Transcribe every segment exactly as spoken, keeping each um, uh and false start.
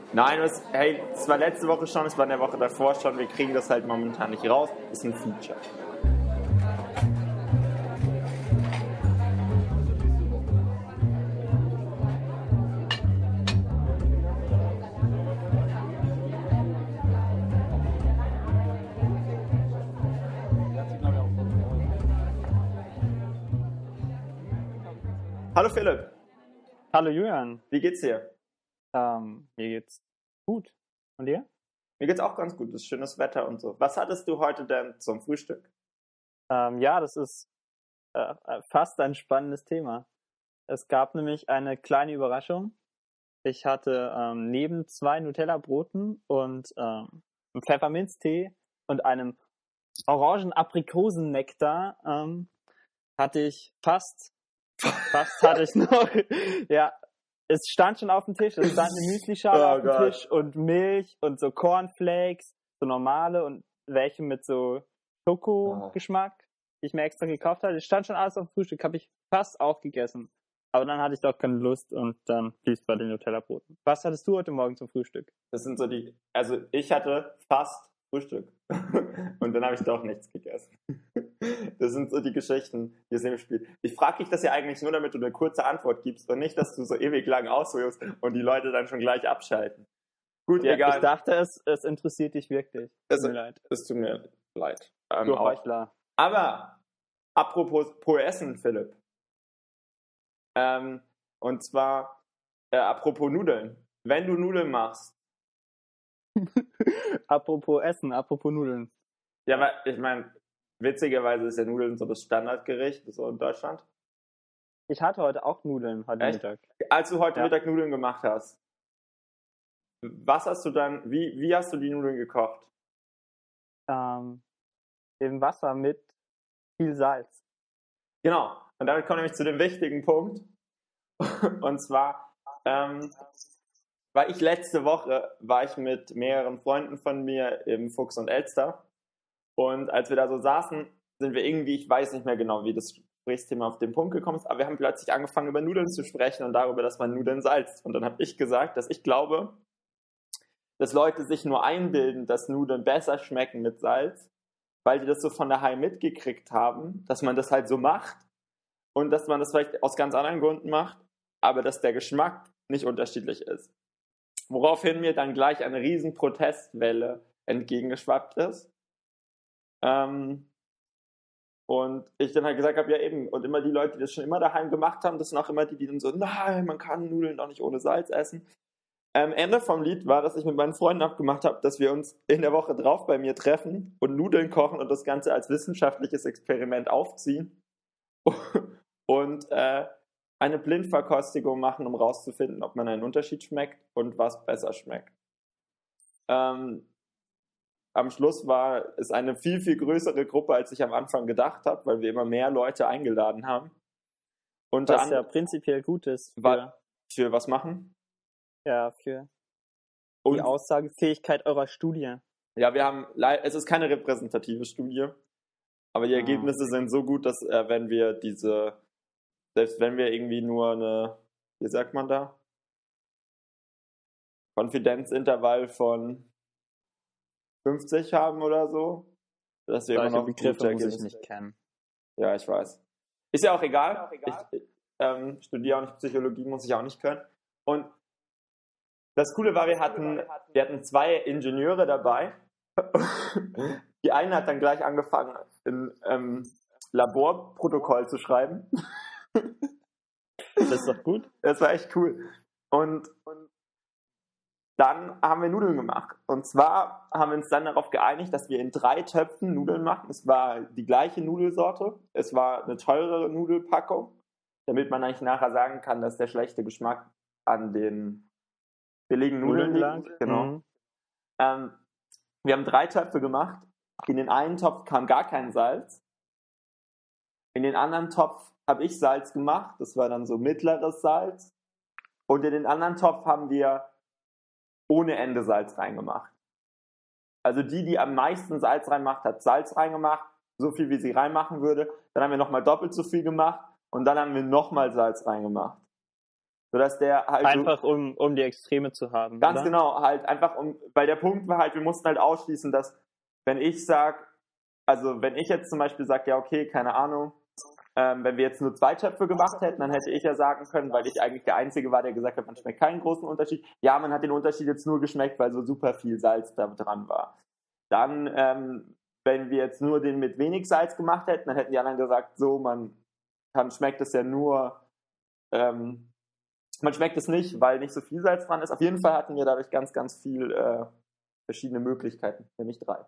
Nein, das, hey, es war letzte Woche schon, es war in der Woche davor schon, wir kriegen das halt momentan nicht raus, ist ein Feature. Hallo Philipp. Hallo Julian. Wie geht's dir? Ähm, mir geht's gut. Und dir? Mir geht's auch ganz gut, es ist schönes Wetter und so. Was hattest du heute denn zum Frühstück? Ähm, ja, das ist äh, fast ein spannendes Thema. Es gab nämlich eine kleine Überraschung. Ich hatte ähm, neben zwei Nutella-Broten und ähm, einem Pfefferminztee und einem Orangen-Aprikosen-Nektar ähm, hatte ich fast Fast hatte ich noch, ja, es stand schon auf dem Tisch, es stand eine Müslischale Oh auf dem Gott. Tisch und Milch und so Cornflakes, so normale und welche mit so Schokogeschmack, die ich mir extra gekauft hatte. Es stand schon alles auf dem Frühstück, habe ich fast aufgegessen. Aber dann hatte ich doch keine Lust und dann blieb es bei den Nutella-Broten. Was hattest du heute Morgen zum Frühstück? Das sind so die, also ich hatte fast Frühstück und dann habe ich doch nichts gegessen. Das sind so die Geschichten, die es im Spiel. Ich frage dich das ja eigentlich nur, damit du eine kurze Antwort gibst und nicht, dass du so ewig lang ausholst und die Leute dann schon gleich abschalten. Gut, Ja, egal. ich dachte, es, es interessiert dich wirklich. Es, Tut mir leid. es tut mir leid. Ähm, Du auch. Heuchler. Aber apropos pro Essen, Philipp. Ähm, und zwar äh, apropos Nudeln. Wenn du Nudeln machst. Apropos Essen, apropos Nudeln. Ja, aber ich meine, witzigerweise ist ja Nudeln so das Standardgericht so in Deutschland. Ich hatte heute auch Nudeln, heute Echt? Mittag. Als du heute Ja. Mittag Nudeln gemacht hast, was hast du dann, wie, wie hast du die Nudeln gekocht? Ähm, im Wasser mit viel Salz. Genau, und damit kommen wir nämlich zu dem wichtigen Punkt. Und zwar, ähm, war ich letzte Woche, war ich mit mehreren Freunden von mir im Fuchs und Elster. Und als wir da so saßen, sind wir irgendwie, ich weiß nicht mehr genau, wie das Gesprächsthema auf den Punkt gekommen ist, aber wir haben plötzlich angefangen, über Nudeln zu sprechen und darüber, dass man Nudeln salzt. Und dann habe ich gesagt, dass ich glaube, dass Leute sich nur einbilden, dass Nudeln besser schmecken mit Salz, weil die das so von daheim mitgekriegt haben, dass man das halt so macht und dass man das vielleicht aus ganz anderen Gründen macht, aber dass der Geschmack nicht unterschiedlich ist. Woraufhin mir dann gleich eine riesen Protestwelle entgegengeschwappt ist. Ähm, und ich dann halt gesagt habe, ja eben, und immer die Leute, die das schon immer daheim gemacht haben, das sind auch immer die, die dann so, nein, man kann Nudeln doch nicht ohne Salz essen. Am Ende vom Lied war, dass ich mit meinen Freunden abgemacht habe, dass wir uns in der Woche drauf bei mir treffen und Nudeln kochen und das Ganze als wissenschaftliches Experiment aufziehen und äh, eine Blindverkostigung machen, um rauszufinden, ob man einen Unterschied schmeckt und was besser schmeckt. Ähm, am Schluss war es eine viel, viel größere Gruppe, als ich am Anfang gedacht habe, weil wir immer mehr Leute eingeladen haben. Unter Was ja anderem prinzipiell gut ist für, Wa- für was machen? ja, für Und die Aussagefähigkeit eurer Studie. ja, wir haben, lei- es ist keine repräsentative Studie, aber die Ah. Ergebnisse sind so gut, dass äh, wenn wir diese, selbst wenn wir irgendwie nur eine, wie sagt man da, Konfidenzintervall von fünfzig haben oder so, dass wir immer Solche noch Begriffe gute muss ich Ergebnisse- nicht kennen. Ja, ich weiß. Ist ja auch egal. Ich ähm, studiere auch nicht Psychologie, muss ich auch nicht können. Und das Coole war, wir hatten, wir hatten zwei Ingenieure dabei. Die eine hat dann gleich angefangen, ein ähm, Laborprotokoll zu schreiben. Das ist doch gut. Das war echt cool. Und, und dann haben wir Nudeln gemacht. Und zwar haben wir uns dann darauf geeinigt, dass wir in drei Töpfen Nudeln machen. Es war die gleiche Nudelsorte. Es war eine teurere Nudelpackung, damit man eigentlich nachher sagen kann, dass der schlechte Geschmack an den billigen Nudeln Nudeln liegt. lag. Genau. Mhm. Ähm, wir haben drei Töpfe gemacht. In den einen Topf kam gar kein Salz. In den anderen Topf habe ich Salz gemacht. Das war dann so mittleres Salz. Und in den anderen Topf haben wir ohne Ende Salz reingemacht. Also die, die am meisten Salz reinmacht, hat Salz reingemacht. So viel, wie sie reinmachen würde. Dann haben wir nochmal doppelt so viel gemacht. Und dann haben wir nochmal Salz reingemacht. Sodass der halt einfach so, um, um die Extreme zu haben. Ganz oder? genau, halt einfach um, weil der Punkt war halt, wir mussten halt ausschließen, dass wenn ich sag, also wenn ich jetzt zum Beispiel sage, ja okay, keine Ahnung, ähm, wenn wir jetzt nur zwei Töpfe gemacht hätten, dann hätte ich ja sagen können, weil ich eigentlich der Einzige war, der gesagt hat, man schmeckt keinen großen Unterschied. Ja, man hat den Unterschied jetzt nur geschmeckt, weil so super viel Salz da dran war. Dann, ähm, wenn wir jetzt nur den mit wenig Salz gemacht hätten, dann hätten die anderen gesagt, so, man kann, schmeckt es ja nur, ähm, man schmeckt es nicht, weil nicht so viel Salz dran ist. Auf jeden Fall hatten wir dadurch ganz, ganz viel äh, verschiedene Möglichkeiten, nämlich drei.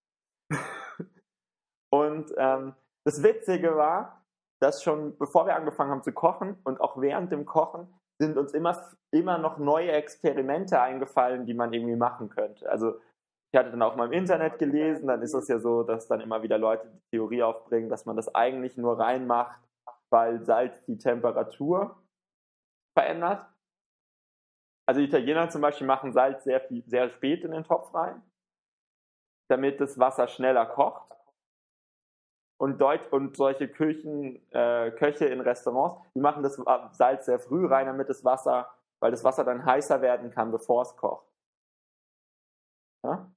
Und ähm, das Witzige war, dass schon bevor wir angefangen haben zu kochen und auch während dem Kochen sind uns immer, immer noch neue Experimente eingefallen, die man irgendwie machen könnte. Also ich hatte dann auch mal im Internet gelesen, dann ist es ja so, dass dann immer wieder Leute die Theorie aufbringen, dass man das eigentlich nur reinmacht, weil Salz die Temperatur verändert. Also die Italiener zum Beispiel machen Salz sehr, viel, sehr spät in den Topf rein, damit das Wasser schneller kocht. Und, Deut- und solche Küchen, äh, Köche in Restaurants, die machen das Salz sehr früh rein, damit das Wasser, weil das Wasser dann heißer werden kann, bevor es kocht. Ja?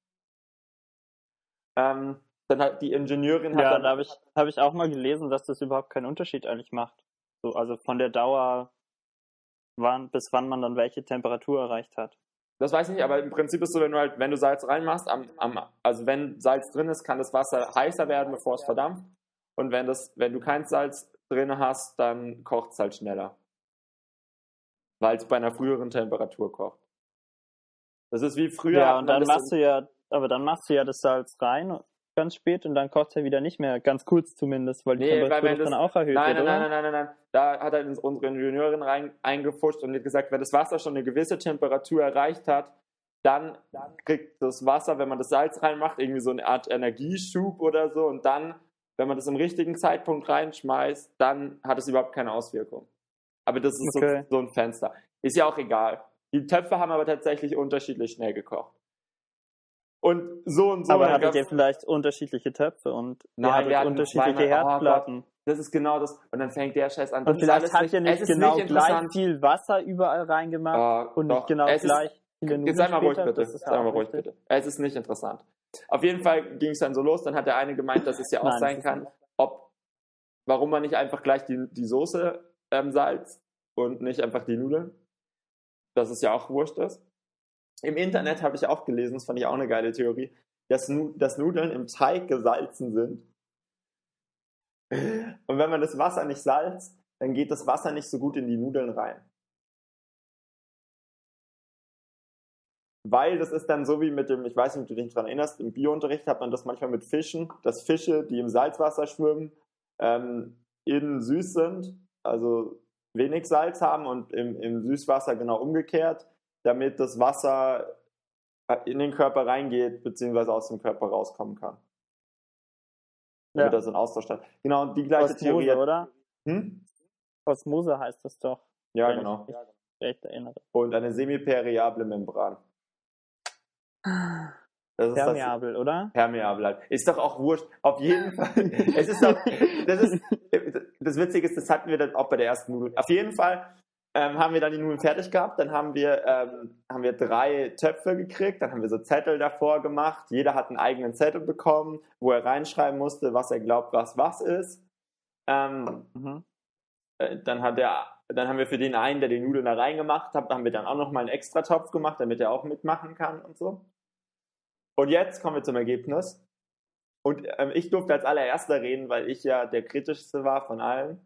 Ähm, dann hat die Ingenieurin... Hat ja, dann, da habe ich, hab ich auch mal gelesen, dass das überhaupt keinen Unterschied eigentlich macht. So, also von der Dauer, wann, bis wann man dann welche Temperatur erreicht hat. Das weiß ich nicht, aber im Prinzip ist es so, wenn du halt, wenn du Salz reinmachst, am, am, also wenn Salz drin ist, kann das Wasser heißer werden, bevor es verdampft. Und wenn das, wenn du kein Salz drin hast, dann kocht es halt schneller. Weil es bei einer früheren Temperatur kocht. Das ist wie früher. Ja, und dann machst du ja, aber dann machst du ja das Salz rein ganz spät und dann kocht es ja wieder nicht mehr, ganz kurz zumindest, weil die nee, Temperatur weil das, dann auch erhöht nein, wird, nein, oder? nein, nein, nein, nein. Da hat halt unsere Ingenieurin rein, eingefuscht und hat gesagt, wenn das Wasser schon eine gewisse Temperatur erreicht hat, dann kriegt das Wasser, wenn man das Salz reinmacht, irgendwie so eine Art Energieschub oder so und dann, wenn man das im richtigen Zeitpunkt reinschmeißt, dann hat es überhaupt keine Auswirkung. Aber das ist Okay. so, so ein Fenster. Ist ja auch egal. Die Töpfe haben aber tatsächlich unterschiedlich schnell gekocht. Und so und so. Aber hattet ihr vielleicht unterschiedliche Töpfe und Nein, ihr hattet wir hatten unterschiedliche zweimal- oh Herdplatten? Gott, das ist genau das. Und dann fängt der Scheiß an. Das Und ist vielleicht alles habt nicht, ihr nicht es ist genau nicht gleich interessant. viel Wasser überall reingemacht Oh, und doch. nicht genau Es ist- gleich viele Nudeln Jetzt sei mal ruhig später. bitte. Das ist Sei ja mal auch ruhig wichtig. bitte. Es ist nicht interessant. Auf jeden Fall ging es dann so los. Dann hat der eine gemeint, dass es ja auch Nein, das sein ist kann, nicht. ob, warum man nicht einfach gleich die, die Soße ähm, salzt und nicht einfach die Nudeln. Dass es ja auch wurscht ist. Im Internet habe ich auch gelesen, das fand ich auch eine geile Theorie, dass, Nu- dass Nudeln im Teig gesalzen sind. Und wenn man das Wasser nicht salzt, dann geht das Wasser nicht so gut in die Nudeln rein. Weil das ist dann so wie mit dem, ich weiß nicht, ob du dich daran erinnerst, im Biounterricht hat man das manchmal mit Fischen, dass Fische, die im Salzwasser schwimmen, ähm, innen süß sind, also wenig Salz haben und im, im Süßwasser genau umgekehrt, damit das Wasser in den Körper reingeht, beziehungsweise aus dem Körper rauskommen kann. Ja. Damit da so ein Austausch statt. Genau, und die gleiche Theorie. Osmose, oder? Hm? Osmose heißt das doch. Ja, wenn genau. ich mich recht erinnere. Und eine semipermeable Membran. Das ist das Permeabel, oder? permeabel halt. Ist doch auch wurscht. Auf jeden Fall. Es ist doch, das ist, das Witzige ist, das hatten wir dann auch bei der ersten Nudel. Auf jeden Fall ähm, haben wir dann die Nudeln fertig gehabt. Dann haben wir, ähm, haben wir drei Töpfe gekriegt. Dann haben wir so Zettel davor gemacht. Jeder hat einen eigenen Zettel bekommen, wo er reinschreiben musste, was er glaubt, was was ist. Ähm, Mhm. äh, dann hat er, dann haben wir für den einen, der die Nudeln da reingemacht hat, haben wir dann auch nochmal einen extra Topf gemacht, damit er auch mitmachen kann und so. Und jetzt kommen wir zum Ergebnis. Und ähm, ich durfte als allererster reden, weil ich ja der kritischste war von allen.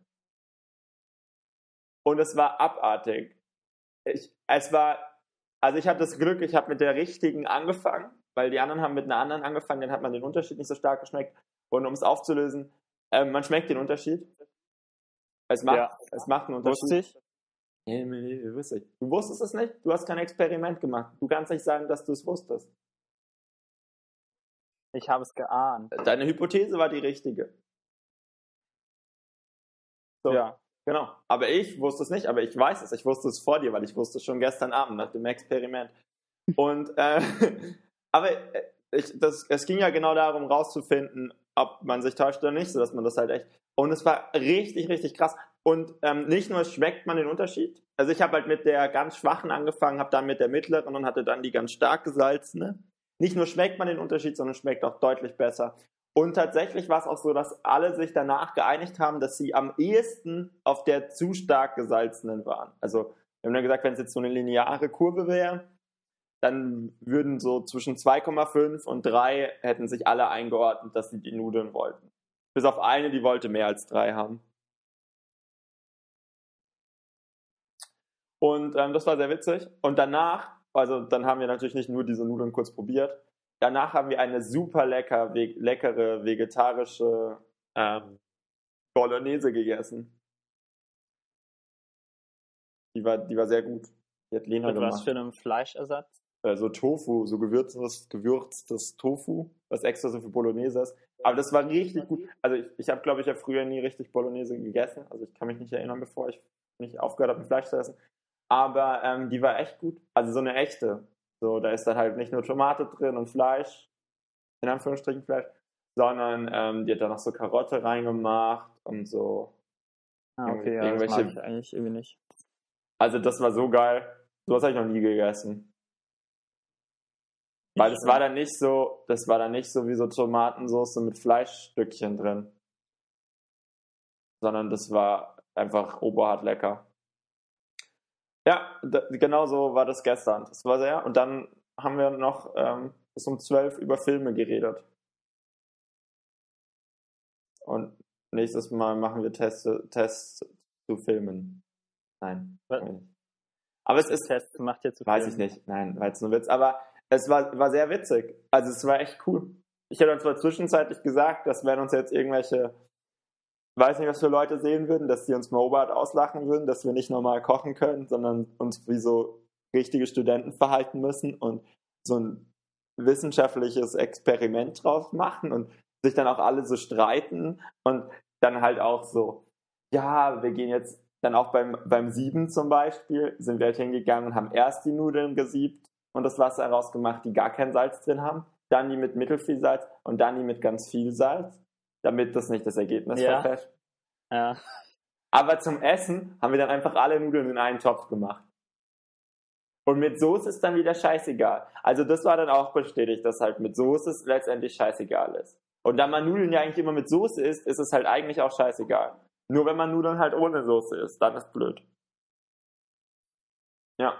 Und es war abartig. Ich, es war, also ich habe das Glück, ich habe mit der richtigen angefangen, weil die anderen haben mit einer anderen angefangen, dann hat man den Unterschied nicht so stark geschmeckt. Und um es aufzulösen, ähm, man schmeckt den Unterschied. Es macht, Ja. es macht einen Unterschied. Wusste ich? Nee, nee, nee, wusste ich. Du wusstest es nicht? Du hast kein Experiment gemacht. Du kannst nicht sagen, dass du es wusstest. Ich habe es geahnt. Deine Hypothese war die richtige. So, Ja. genau. Aber ich wusste es nicht, aber ich weiß es. Ich wusste es vor dir, weil ich wusste es schon gestern Abend nach dem Experiment. Und, äh, aber äh, ich, das, es ging ja genau darum, rauszufinden, ob man sich täuscht oder nicht, sodass man das halt echt. Und es war richtig, richtig krass. Und ähm, nicht nur schmeckt man den Unterschied. Also ich habe halt mit der ganz schwachen angefangen, habe dann mit der mittleren und hatte dann die ganz stark gesalzene. Nicht nur schmeckt man den Unterschied, sondern schmeckt auch deutlich besser. Und tatsächlich war es auch so, dass alle sich danach geeinigt haben, dass sie am ehesten auf der zu stark gesalzenen waren. Also wir haben dann gesagt, wenn es jetzt so eine lineare Kurve wäre, dann würden so zwischen zwei Komma fünf und drei hätten sich alle eingeordnet, dass sie die Nudeln wollten. Bis auf eine, die wollte mehr als drei haben. Und ähm, das war sehr witzig. Und danach, also dann haben wir natürlich nicht nur diese Nudeln kurz probiert, danach haben wir eine super lecker, we- leckere vegetarische ähm, Bolognese gegessen. Die war, die war sehr gut. Die hat Lena Mit gemacht. was für einem Fleischersatz? Äh, so Tofu, so gewürztes, gewürztes Tofu, was extra so für Bolognese ist. Aber das war richtig gut. Also ich, ich habe, glaube ich, ja früher nie richtig Bolognese gegessen. Also ich kann mich nicht erinnern, bevor ich nicht aufgehört habe, mit Fleisch zu essen. Aber ähm, die war echt gut. Also so eine echte. So, da ist dann halt nicht nur Tomate drin und Fleisch, in Anführungsstrichen Fleisch, sondern ähm, die hat da noch so Karotte reingemacht und so. Ah, okay, ja, das mag ich eigentlich irgendwie nicht. Also das war so geil. Sowas habe ich noch nie gegessen. Weil das war dann nicht so, das war dann nicht so wie so Tomatensauce mit Fleischstückchen drin. Sondern das war einfach oberhart lecker. Ja, d- genau so war das gestern. Das war sehr. Und dann haben wir noch ähm, bis um zwölf über Filme geredet. Und nächstes Mal machen wir Tests, Tests zu Filmen. Nein. Was? Aber es ist, Test macht jetzt zu weiß Filmen. ich nicht. Nein, war jetzt nur Witz. Aber es war, war sehr witzig. Also es war echt cool. Ich habe dann zwar zwischenzeitlich gesagt, dass wenn uns jetzt irgendwelche, weiß nicht, was für Leute sehen würden, dass die uns mal oberhart auslachen würden, dass wir nicht normal kochen können, sondern uns wie so richtige Studenten verhalten müssen und so ein wissenschaftliches Experiment draus machen und sich dann auch alle so streiten und dann halt auch so, ja, wir gehen jetzt dann auch beim, beim Sieben zum Beispiel, sind wir halt hingegangen und haben erst die Nudeln gesiebt und das Wasser rausgemacht, die gar kein Salz drin haben, dann die mit mittelfiel Salz und dann die mit ganz viel Salz, damit das nicht das Ergebnis Ja. verfälscht. Ja. Aber zum Essen haben wir dann einfach alle Nudeln in einen Topf gemacht. Und mit Soße ist dann wieder scheißegal. Also das war dann auch bestätigt, dass halt mit Soße es letztendlich scheißegal ist. Und da man Nudeln ja eigentlich immer mit Soße isst, ist es halt eigentlich auch scheißegal. Nur wenn man Nudeln halt ohne Soße isst, dann ist blöd. Ja.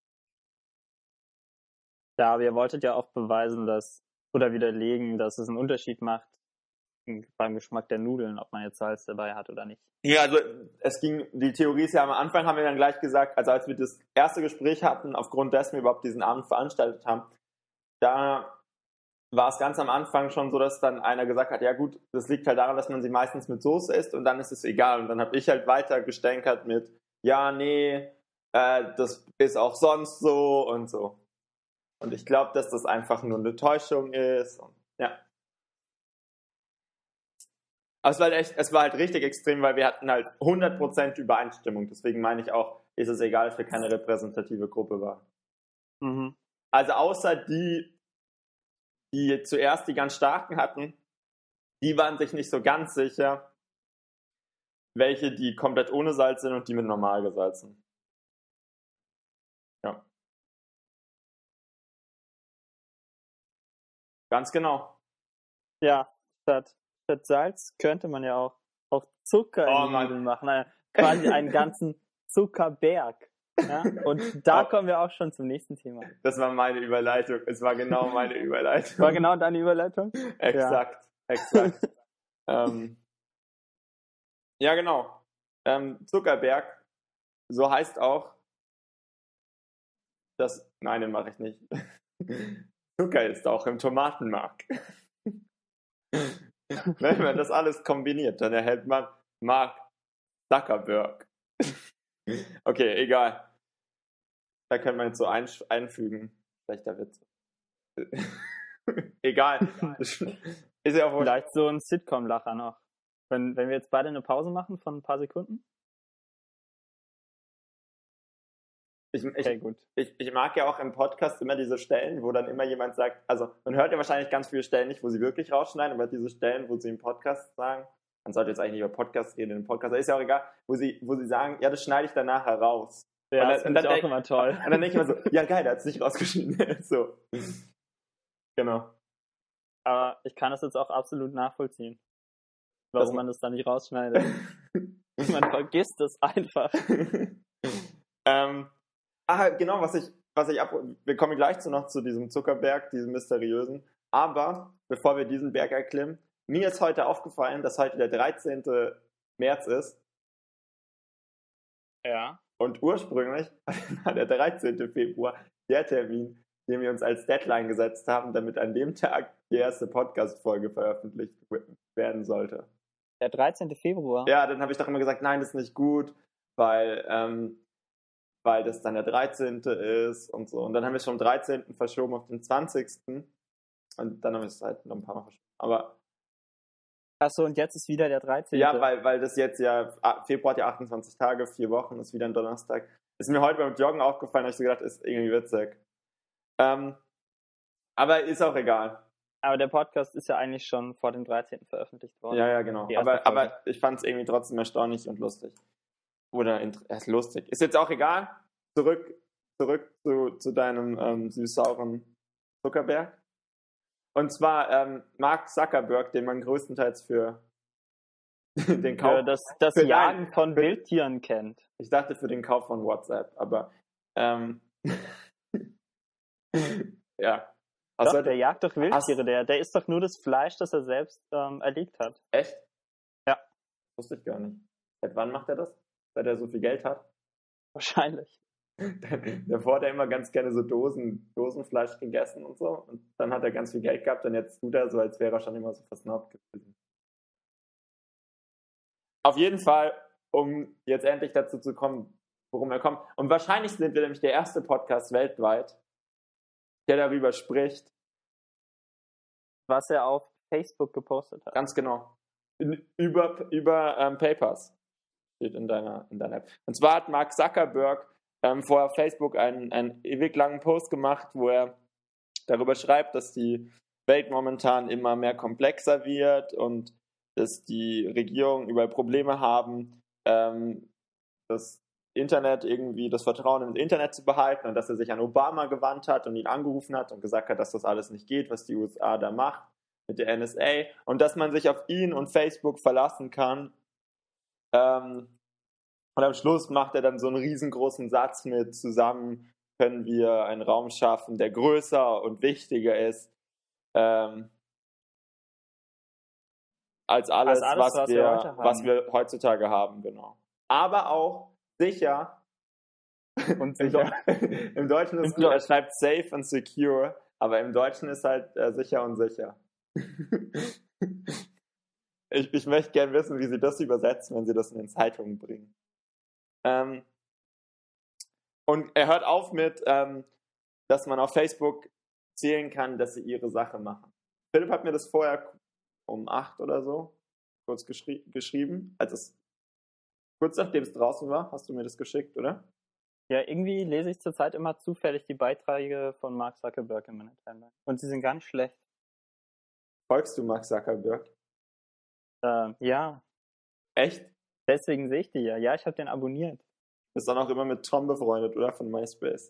Ja, aber ihr wolltet ja auch beweisen, dass, oder widerlegen, dass es einen Unterschied macht beim Geschmack der Nudeln, ob man jetzt Salz dabei hat oder nicht. Ja, also es ging, die Theorie ist ja am Anfang, haben wir dann gleich gesagt, also als wir das erste Gespräch hatten, aufgrund dessen wir überhaupt diesen Abend veranstaltet haben, da war es ganz am Anfang schon so, dass dann einer gesagt hat, ja gut, das liegt halt daran, dass man sie meistens mit Soße isst und dann ist es egal. Und dann habe ich halt weiter gestänkert mit, ja, nee, äh, das ist auch sonst so und so. Und ich glaube, dass das einfach nur eine Täuschung ist. Und, ja. Aber es war, halt echt, es war halt richtig extrem, weil wir hatten halt hundert Prozent Übereinstimmung. Deswegen meine ich auch, ist es egal, dass wir keine repräsentative Gruppe waren. Mhm. Also außer die, die zuerst die ganz starken hatten, die waren sich nicht so ganz sicher, welche die komplett ohne Salz sind und die mit normal gesalzen. Ja. Ganz genau. Ja, statt, statt Salz könnte man ja auch, auch Zucker Oh, in die Mann. Nudeln machen. Also quasi einen ganzen Zuckerberg. Ja? Und da Oh. kommen wir auch schon zum nächsten Thema. Das war meine Überleitung. Es war genau meine Überleitung. War genau deine Überleitung? Exakt, exakt. ähm, ja, genau. Ähm, Zuckerberg, so heißt auch das. Nein, den mache ich nicht. Zucker ist auch im Tomatenmark. Wenn man das alles kombiniert, dann erhält man Mark Zuckerberg. Okay, egal. Da könnte man jetzt so ein, einfügen. Schlechter Witz. Egal. Ist ja auch Vielleicht so ein Sitcom-Lacher noch. Wenn, wenn wir jetzt beide eine Pause machen von ein paar Sekunden? Ich, ich, Okay, gut. ich, ich mag ja auch im Podcast immer diese Stellen, wo dann immer jemand sagt, also man hört ja wahrscheinlich ganz viele Stellen nicht, wo sie wirklich rausschneiden, aber diese Stellen, wo sie im Podcast sagen, man sollte jetzt eigentlich nicht über Podcasts reden, in dem Podcast, aber ist ja auch egal, wo sie, wo sie sagen, ja, das schneide ich dann nachher raus. Ja, und das dann, finde und ich dann auch immer toll. Und dann denke ich immer so, ja geil, der hat es nicht rausgeschnitten. So. Genau. Aber ich kann das jetzt auch absolut nachvollziehen, warum Das- man das dann nicht rausschneidet. Man vergisst es einfach. ähm, ah, genau, was ich, was ich ab, wir kommen gleich zu noch zu diesem Zuckerberg, diesem mysteriösen. Aber bevor wir diesen Berg erklimmen, mir ist heute aufgefallen, dass heute der dreizehnte März ist Ja. und ursprünglich war der dreizehnte Februar der Termin, den wir uns als Deadline gesetzt haben, damit an dem Tag die erste Podcast-Folge veröffentlicht werden sollte. Der dreizehnte Februar? Ja, dann habe ich doch immer gesagt, nein, das ist nicht gut, weil, ähm, weil das dann der dreizehnte ist und so. Und dann haben wir es vom dreizehnten verschoben auf den zwanzigsten Und dann haben wir es halt noch ein paar Mal verschoben. Aber Achso, und jetzt ist wieder der dreizehnte ja, weil, weil das jetzt ja, Februar hat ja achtundzwanzig Tage, vier Wochen, ist wieder ein Donnerstag. Ist mir heute beim Joggen aufgefallen, habe ich so gedacht, ist irgendwie witzig. Ähm, aber ist auch egal. Aber der Podcast ist ja eigentlich schon vor dem dreizehnten veröffentlicht worden. Ja, ja, genau. Die erste Aber, Folge. aber ich fand es irgendwie trotzdem erstaunlich und lustig. Oder int- äh, lustig. Ist jetzt auch egal. Zurück, zurück zu, zu deinem ähm, süß-sauren Zuckerberg. Und zwar ähm, Mark Zuckerberg, den man größtenteils für den Kauf... Für das, das für Jagen dein- von für- Wildtieren kennt. Ich dachte für den Kauf von WhatsApp, aber ähm, ja. Doch, Außer, der jagt doch Wildtiere, der, der isst doch nur das Fleisch, das er selbst ähm, erlegt hat. echt? Ja. Wusste ich gar nicht. Seit wann macht er das? Seit er so viel Geld hat? Wahrscheinlich. Davor hat er immer ganz gerne so Dosen, Dosenfleisch gegessen und so. Und dann hat er ganz viel Geld gehabt und jetzt tut er so, als wäre er schon immer so versnobbt gewesen. Auf jeden Fall, um jetzt endlich dazu zu kommen, worum er kommt. Und wahrscheinlich sind wir nämlich der erste Podcast weltweit, der darüber spricht. Was er auf Facebook gepostet hat. Ganz genau. In, über über ähm, Papers. Steht in deiner, in deiner App. Und zwar hat Mark Zuckerberg ähm, vorher auf Facebook einen, einen ewig langen Post gemacht, wo er darüber schreibt, dass die Welt momentan immer mehr komplexer wird und dass die Regierungen überall Probleme haben, ähm, das Internet irgendwie, das Vertrauen ins Internet zu behalten und dass er sich an Obama gewandt hat und ihn angerufen hat und gesagt hat, dass das alles nicht geht, was die U S A da macht mit der N S A und dass man sich auf ihn und Facebook verlassen kann. Ähm, und am Schluss macht er dann so einen riesengroßen Satz mit, zusammen können wir einen Raum schaffen, der größer und wichtiger ist ähm, als alles, Als alles, was, was wir, wir heute haben. was wir heutzutage haben, genau. Aber auch sicher. Und Im, sicher. Deu- Im Deutschen ist Im gut, er schreibt safe und secure, aber im Deutschen ist halt äh, sicher und sicher. ich, ich möchte gerne wissen, wie sie das übersetzen, wenn sie das in den Zeitungen bringen. Ähm, und er hört auf mit, ähm, dass man auf Facebook zählen kann, dass sie ihre Sache machen. Philipp hat mir das vorher um acht oder so kurz geschri- geschrieben, als es kurz nachdem es draußen war, hast du mir das geschickt, oder? Ja, irgendwie lese ich zurzeit immer zufällig die Beiträge von Mark Zuckerberg in meiner Timeline. Und sie sind gar nicht schlecht. Folgst du Mark Zuckerberg? Ähm, ja, Echt? deswegen sehe ich die ja. Ja, ich habe den abonniert. Bist dann auch immer mit Tom befreundet, oder? Von MySpace.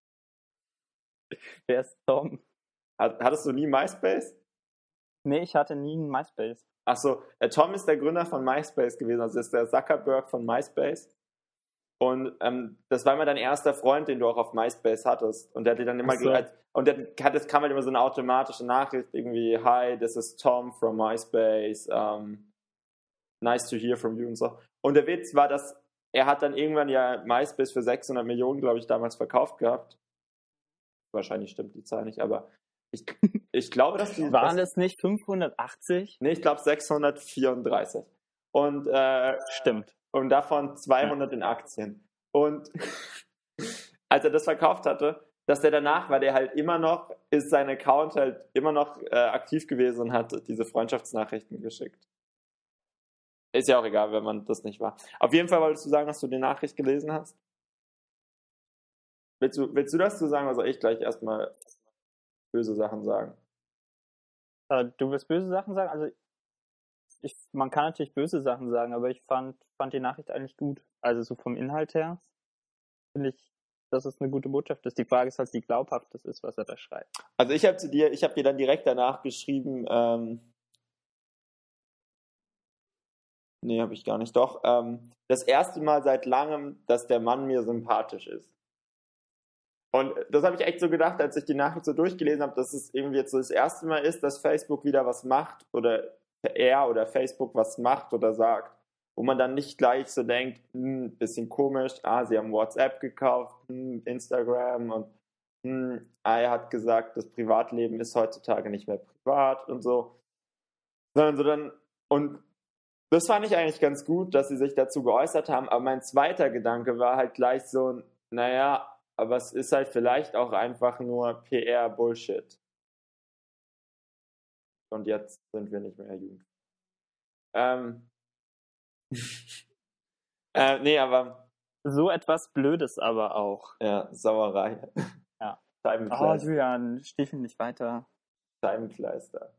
Wer ist Tom? Hat- Hattest du nie MySpace? Nee, ich hatte nie einen MySpace. Achso, der Tom ist der Gründer von MySpace gewesen, also ist der Zuckerberg von MySpace. Und ähm, das war immer dein erster Freund, den du auch auf MySpace hattest. Und der hat dir dann immer Ach so. ge- und der hat, es kam halt immer so eine automatische Nachricht, irgendwie, hi, this is Tom from MySpace, um, nice to hear from you und so. Und der Witz war, dass er hat dann irgendwann ja MySpace für sechshundert Millionen, glaube ich, damals verkauft gehabt. Wahrscheinlich stimmt die Zahl nicht, aber ich, ich glaube, dass die... Waren dass, es nicht fünfhundertachtzig? nee, ich glaube sechshundertvierunddreißig. Und, äh, Stimmt. und davon zweihundert in Aktien. Und als er das verkauft hatte, dass der danach war, der halt immer noch, ist sein Account halt immer noch äh, aktiv gewesen und hat diese Freundschaftsnachrichten geschickt. Ist ja auch egal, wenn man das nicht war. Auf jeden Fall wolltest du sagen, dass du die Nachricht gelesen hast? Willst du, willst du das zu sagen, oder soll ich gleich erstmal böse Sachen sagen? Äh, du willst böse Sachen sagen? Also, ich, man kann natürlich böse Sachen sagen, aber ich fand, fand die Nachricht eigentlich gut. Also so vom Inhalt her finde ich, dass es eine gute Botschaft ist. Die Frage ist halt, wie glaubhaft das ist, was er da schreibt. Also ich habe zu dir, ich habe dir dann direkt danach geschrieben, ähm, nee, habe ich gar nicht, doch, ähm, das erste Mal seit langem, dass der Mann mir sympathisch ist. Und das habe ich echt so gedacht, als ich die Nachricht so durchgelesen habe, dass es irgendwie jetzt so das erste Mal ist, dass Facebook wieder was macht oder er oder Facebook was macht oder sagt, wo man dann nicht gleich so denkt, hm, bisschen komisch, ah, sie haben WhatsApp gekauft, hm, Instagram und hm, ah, er hat gesagt, das Privatleben ist heutzutage nicht mehr privat und so. Sondern so dann, und das fand ich eigentlich ganz gut, dass sie sich dazu geäußert haben, aber mein zweiter Gedanke war halt gleich so, naja, aber es ist halt vielleicht auch einfach nur P R-Bullshit. Und jetzt sind wir nicht mehr jung. Ähm. äh, nee, aber. So etwas Blödes aber auch. Ja, Sauerei. Ja. Scheibenkleister. Oh, Julian, Stiefel nicht weiter. Scheibenkleister.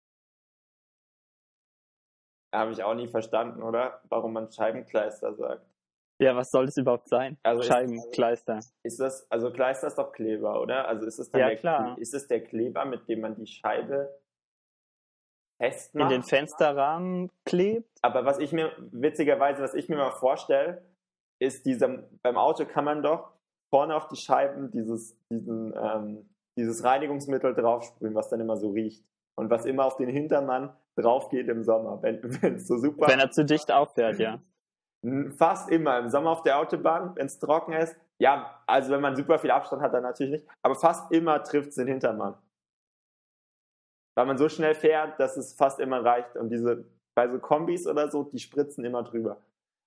Habe ich auch nie verstanden, oder? Warum man Scheibenkleister sagt. Ja, was soll das überhaupt sein? Also Scheibenkleister. Ist, ist das, also Kleister ist doch Kleber, oder? Also ist es dann ja, der, klar. Ist es der Kleber, mit dem man die Scheibe festmacht? In den Fensterrahmen klebt? Aber was ich mir, witzigerweise, was ich mir mal vorstelle, ist dieser, beim Auto kann man doch vorne auf die Scheiben dieses, diesen, ähm, dieses Reinigungsmittel draufsprühen, was dann immer so riecht. Und was immer auf den Hintermann drauf geht im Sommer, wenn es so super... Wenn er zu dicht auffährt, ja. Fast immer. Im Sommer auf der Autobahn, wenn es trocken ist. Ja, also wenn man super viel Abstand hat, dann natürlich nicht. Aber fast immer trifft es den Hintermann. Weil man so schnell fährt, dass es fast immer reicht. Und diese, bei so Kombis oder so, die spritzen immer drüber.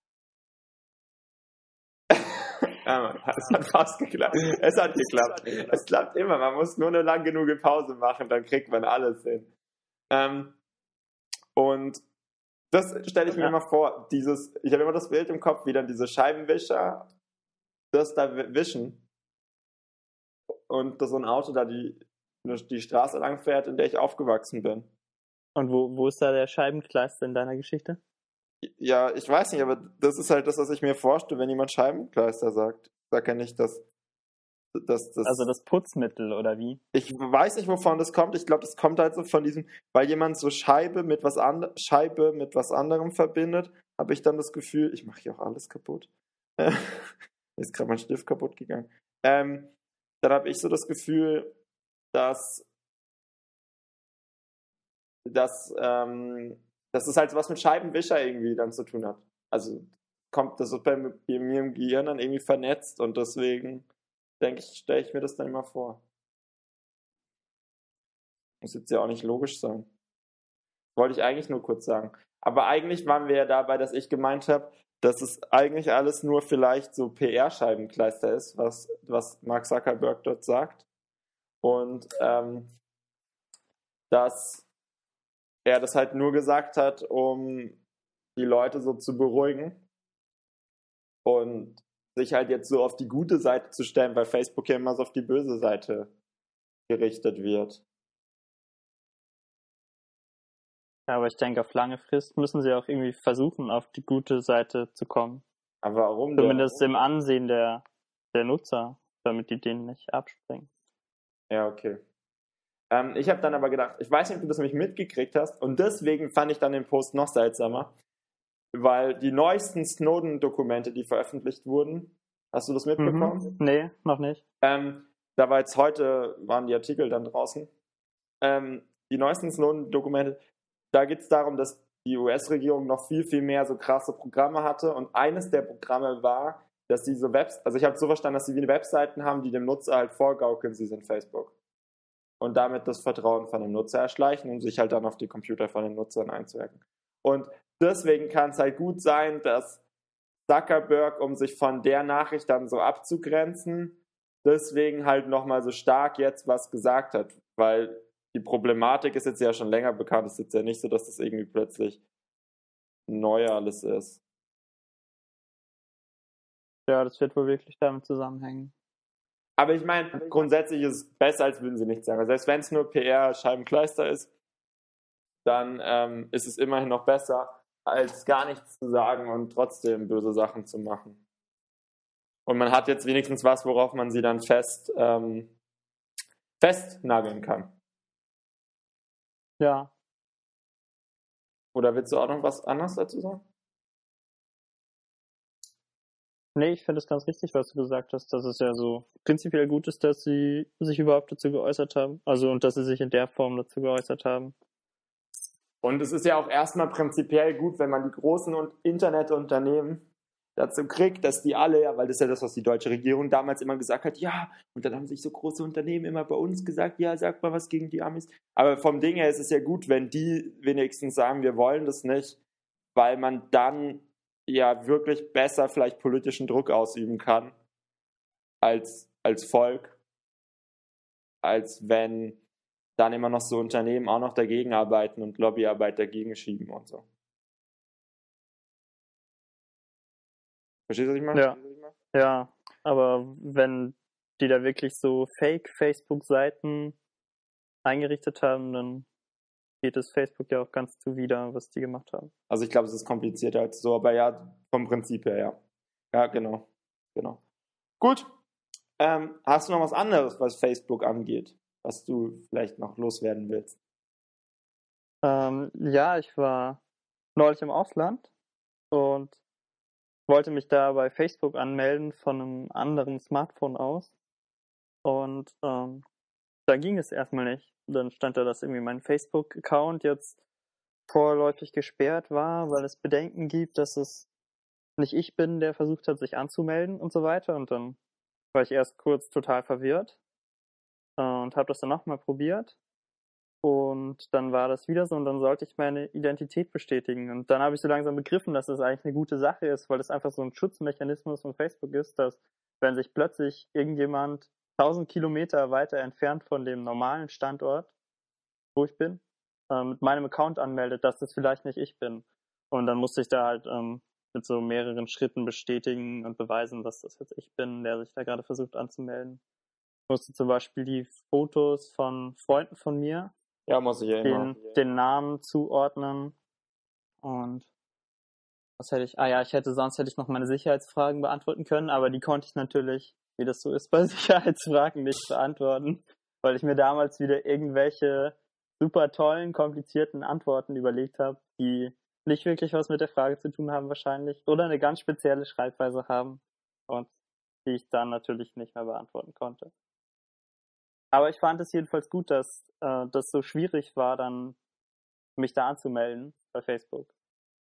Ja, es hat fast geklappt. Es hat geklappt. Es klappt immer. Man muss nur eine lang genug Pause machen, dann kriegt man alles hin. Ähm, und das stelle ich mir ja. immer vor, dieses, ich habe immer das Bild im Kopf, wie dann diese Scheibenwischer das da wischen und dass so ein Auto da die, die Straße lang fährt, in der ich aufgewachsen bin. Und wo, wo ist da der Scheibenkleister in deiner Geschichte? Ja, ich weiß nicht, aber das ist halt das, was ich mir vorstelle, wenn jemand Scheibenkleister sagt. Ich sage ja nicht, dass, dass das... Also das Putzmittel, oder wie? Ich weiß nicht, wovon das kommt. Ich glaube, das kommt halt so von diesem, weil jemand so Scheibe mit was and- Scheibe mit was anderem verbindet, habe ich dann das Gefühl, ich mache hier auch alles kaputt. Ist gerade mein Stift kaputt gegangen. Ähm, dann habe ich so das Gefühl, dass dass, ähm, dass es halt was mit Scheibenwischer irgendwie dann zu tun hat. Also kommt das bei mir im Gehirn dann irgendwie vernetzt und deswegen denke ich, stelle ich mir das dann immer vor. Muss jetzt ja auch nicht logisch sein. Wollte ich eigentlich nur kurz sagen. Aber eigentlich waren wir ja dabei, dass ich gemeint habe, dass es eigentlich alles nur vielleicht so P R-Scheibenkleister ist, was, was Mark Zuckerberg dort sagt. Und ähm, dass er das halt nur gesagt hat, um die Leute so zu beruhigen und sich halt jetzt so auf die gute Seite zu stellen, weil Facebook ja immer so auf die böse Seite gerichtet wird. Ja, aber ich denke, auf lange Frist müssen sie auch irgendwie versuchen, auf die gute Seite zu kommen. Aber warum denn? Zumindest im Ansehen der, der Nutzer, damit die denen nicht abspringen. Ja, okay. Ähm, ich habe dann aber gedacht, ich weiß nicht, ob du das nämlich mitgekriegt hast und deswegen fand ich dann den Post noch seltsamer, weil die neuesten Snowden-Dokumente, die veröffentlicht wurden, hast du das mitbekommen? Mhm. Nee, noch nicht. Ähm, da war jetzt heute, waren die Artikel dann draußen. Ähm, die neuesten Snowden-Dokumente, da geht es darum, dass die U S-Regierung noch viel, viel mehr so krasse Programme hatte und eines der Programme war, dass sie so Webs, also ich habe so verstanden, dass sie wie Webseiten haben, die dem Nutzer halt vorgaukeln, sie sind Facebook. Und damit das Vertrauen von dem Nutzer erschleichen, um sich halt dann auf die Computer von den Nutzern einzuhacken. Und deswegen kann es halt gut sein, dass Zuckerberg, um sich von der Nachricht dann so abzugrenzen, deswegen halt nochmal so stark jetzt was gesagt hat. Weil die Problematik ist jetzt ja schon länger bekannt. Es ist jetzt ja nicht so, dass das irgendwie plötzlich neu alles ist. Ja, das wird wohl wirklich damit zusammenhängen. Aber ich meine, grundsätzlich ist es besser, als würden sie nichts sagen. Also selbst wenn es nur P R-Scheibenkleister ist, dann ähm, ist es immerhin noch besser, als gar nichts zu sagen und trotzdem böse Sachen zu machen. Und man hat jetzt wenigstens was, worauf man sie dann fest ähm, festnageln kann. Ja. Oder willst du auch noch was anderes dazu sagen? Nee, ich finde es ganz richtig, was du gesagt hast, dass es ja so prinzipiell gut ist, dass sie sich überhaupt dazu geäußert haben. Also, und dass sie sich in der Form dazu geäußert haben. Und es ist ja auch erstmal prinzipiell gut, wenn man die großen Internetunternehmen dazu kriegt, dass die alle, ja, weil das ist ja das, was die deutsche Regierung damals immer gesagt hat, ja, und dann haben sich so große Unternehmen immer bei uns gesagt, ja, sag mal was gegen die Amis. Aber vom Ding her ist es ja gut, wenn die wenigstens sagen, wir wollen das nicht, weil man dann ja wirklich besser vielleicht politischen Druck ausüben kann als, als Volk, als wenn dann immer noch so Unternehmen auch noch dagegen arbeiten und Lobbyarbeit dagegen schieben und so. Verstehst du, was ich meine? Ja. Ja, aber wenn die da wirklich so Fake-Facebook-Seiten eingerichtet haben, dann geht es Facebook ja auch ganz zuwider, was die gemacht haben. Also ich glaube, es ist komplizierter als so, aber ja, vom Prinzip her, ja. Ja, genau. genau. Gut. Ähm, hast du noch was anderes, was Facebook angeht, was du vielleicht noch loswerden willst? Ähm, ja, ich war neulich im Ausland und wollte mich da bei Facebook anmelden von einem anderen Smartphone aus. Und ähm, da ging es erstmal nicht. Dann stand da, dass irgendwie mein Facebook-Account jetzt vorläufig gesperrt war, weil es Bedenken gibt, dass es nicht ich bin, der versucht hat, sich anzumelden und so weiter. Und dann war ich erst kurz total verwirrt äh, und habe das dann nochmal probiert. Und dann war das wieder so und dann sollte ich meine Identität bestätigen. Und dann habe ich so langsam begriffen, dass das eigentlich eine gute Sache ist, weil das einfach so ein Schutzmechanismus von Facebook ist, dass wenn sich plötzlich irgendjemand tausend Kilometer weiter entfernt von dem normalen Standort, wo ich bin, äh, mit meinem Account anmeldet, dass das vielleicht nicht ich bin. Und dann musste ich da halt ähm, mit so mehreren Schritten bestätigen und beweisen, dass das jetzt ich bin, der sich da gerade versucht anzumelden. Ich musste zum Beispiel die Fotos von Freunden von mir Ja, muss ich ja immer. Den, den Namen zuordnen und was hätte ich, ah ja, ich hätte, sonst hätte ich noch meine Sicherheitsfragen beantworten können, aber die konnte ich natürlich, wie das so ist bei Sicherheitsfragen, nicht beantworten, weil ich mir damals wieder irgendwelche super tollen, komplizierten Antworten überlegt habe, die nicht wirklich was mit der Frage zu tun haben wahrscheinlich oder eine ganz spezielle Schreibweise haben und die ich dann natürlich nicht mehr beantworten konnte. Aber ich fand es jedenfalls gut, dass äh, das so schwierig war, dann mich da anzumelden bei Facebook.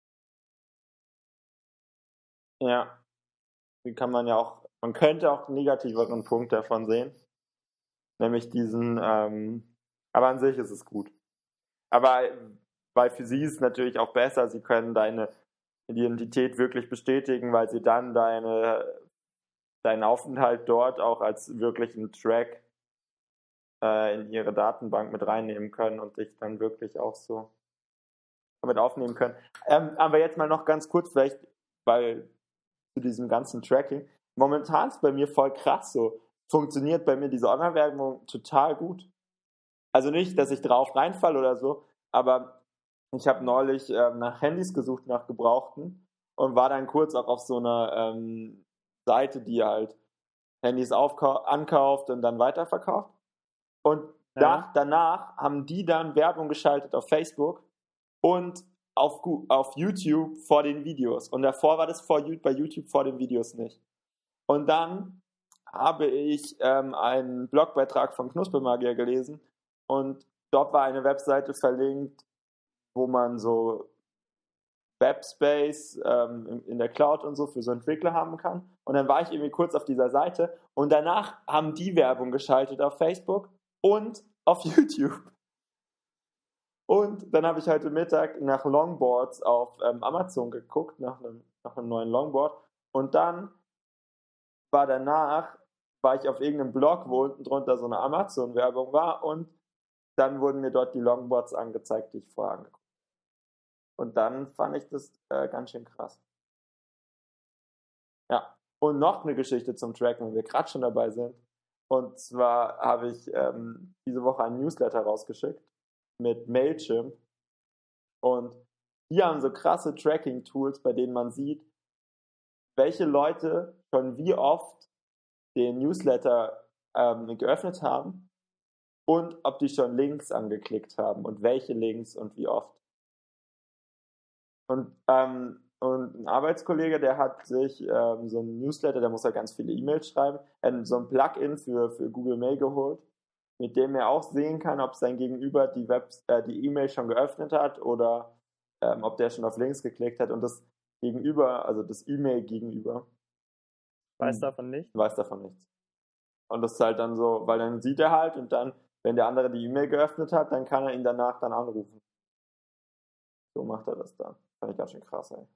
Ja. Wie kann man ja auch, man könnte auch einen negativeren Punkt davon sehen. Nämlich diesen, ähm, aber an sich ist es gut. Aber weil für sie ist es natürlich auch besser, sie können deine Identität wirklich bestätigen, weil sie dann deine, deinen Aufenthalt dort auch als wirklichen Track in ihre Datenbank mit reinnehmen können und dich dann wirklich auch so damit aufnehmen können. Ähm, aber jetzt mal noch ganz kurz vielleicht, weil zu diesem ganzen Tracking, momentan ist bei mir voll krass so, funktioniert bei mir diese Online-Werbung total gut. Also nicht, dass ich drauf reinfalle oder so, aber ich habe neulich ähm, nach Handys gesucht, nach Gebrauchten und war dann kurz auch auf so einer ähm, Seite, die halt Handys aufkau- ankauft und dann weiterverkauft. Und nach, ja. danach haben die dann Werbung geschaltet auf Facebook und auf, auf YouTube vor den Videos. Und davor war das vor, bei YouTube vor den Videos nicht. Und dann habe ich ähm, einen Blogbeitrag von Knuspermagier gelesen und dort war eine Webseite verlinkt, wo man so Webspace ähm, in, in der Cloud und so für so Entwickler haben kann. Und dann war ich irgendwie kurz auf dieser Seite und danach haben die Werbung geschaltet auf Facebook und auf YouTube. Und dann habe ich heute Mittag nach Longboards auf ähm, Amazon geguckt, nach einem, nach einem neuen Longboard. Und dann war danach, war ich auf irgendeinem Blog, wo unten drunter so eine Amazon-Werbung war und dann wurden mir dort die Longboards angezeigt, die ich vorher angeguckt habe. Und dann fand ich das äh, ganz schön krass. Ja, und noch eine Geschichte zum Tracken, wenn wir gerade schon dabei sind. Und zwar habe ich ähm, diese Woche einen Newsletter rausgeschickt mit Mailchimp. Und die haben so krasse Tracking-Tools, bei denen man sieht, welche Leute schon wie oft den Newsletter ähm, geöffnet haben und ob die schon Links angeklickt haben und welche Links und wie oft. Und, ähm, und ein Arbeitskollege, der hat sich ähm, so ein Newsletter, der muss halt ganz viele E-Mails schreiben, hat so ein Plugin für, für Google Mail geholt, mit dem er auch sehen kann, ob sein Gegenüber die Webs, äh, die E-Mail schon geöffnet hat oder ähm, ob der schon auf Links geklickt hat. Und das Gegenüber, also das E-Mail-Gegenüber, Weiß davon nicht? weiß davon nichts. Und das ist halt dann so, weil dann sieht er halt und dann, wenn der andere die E-Mail geöffnet hat, dann kann er ihn danach dann anrufen. So macht er das dann. Fand ich ganz schön krass, ey.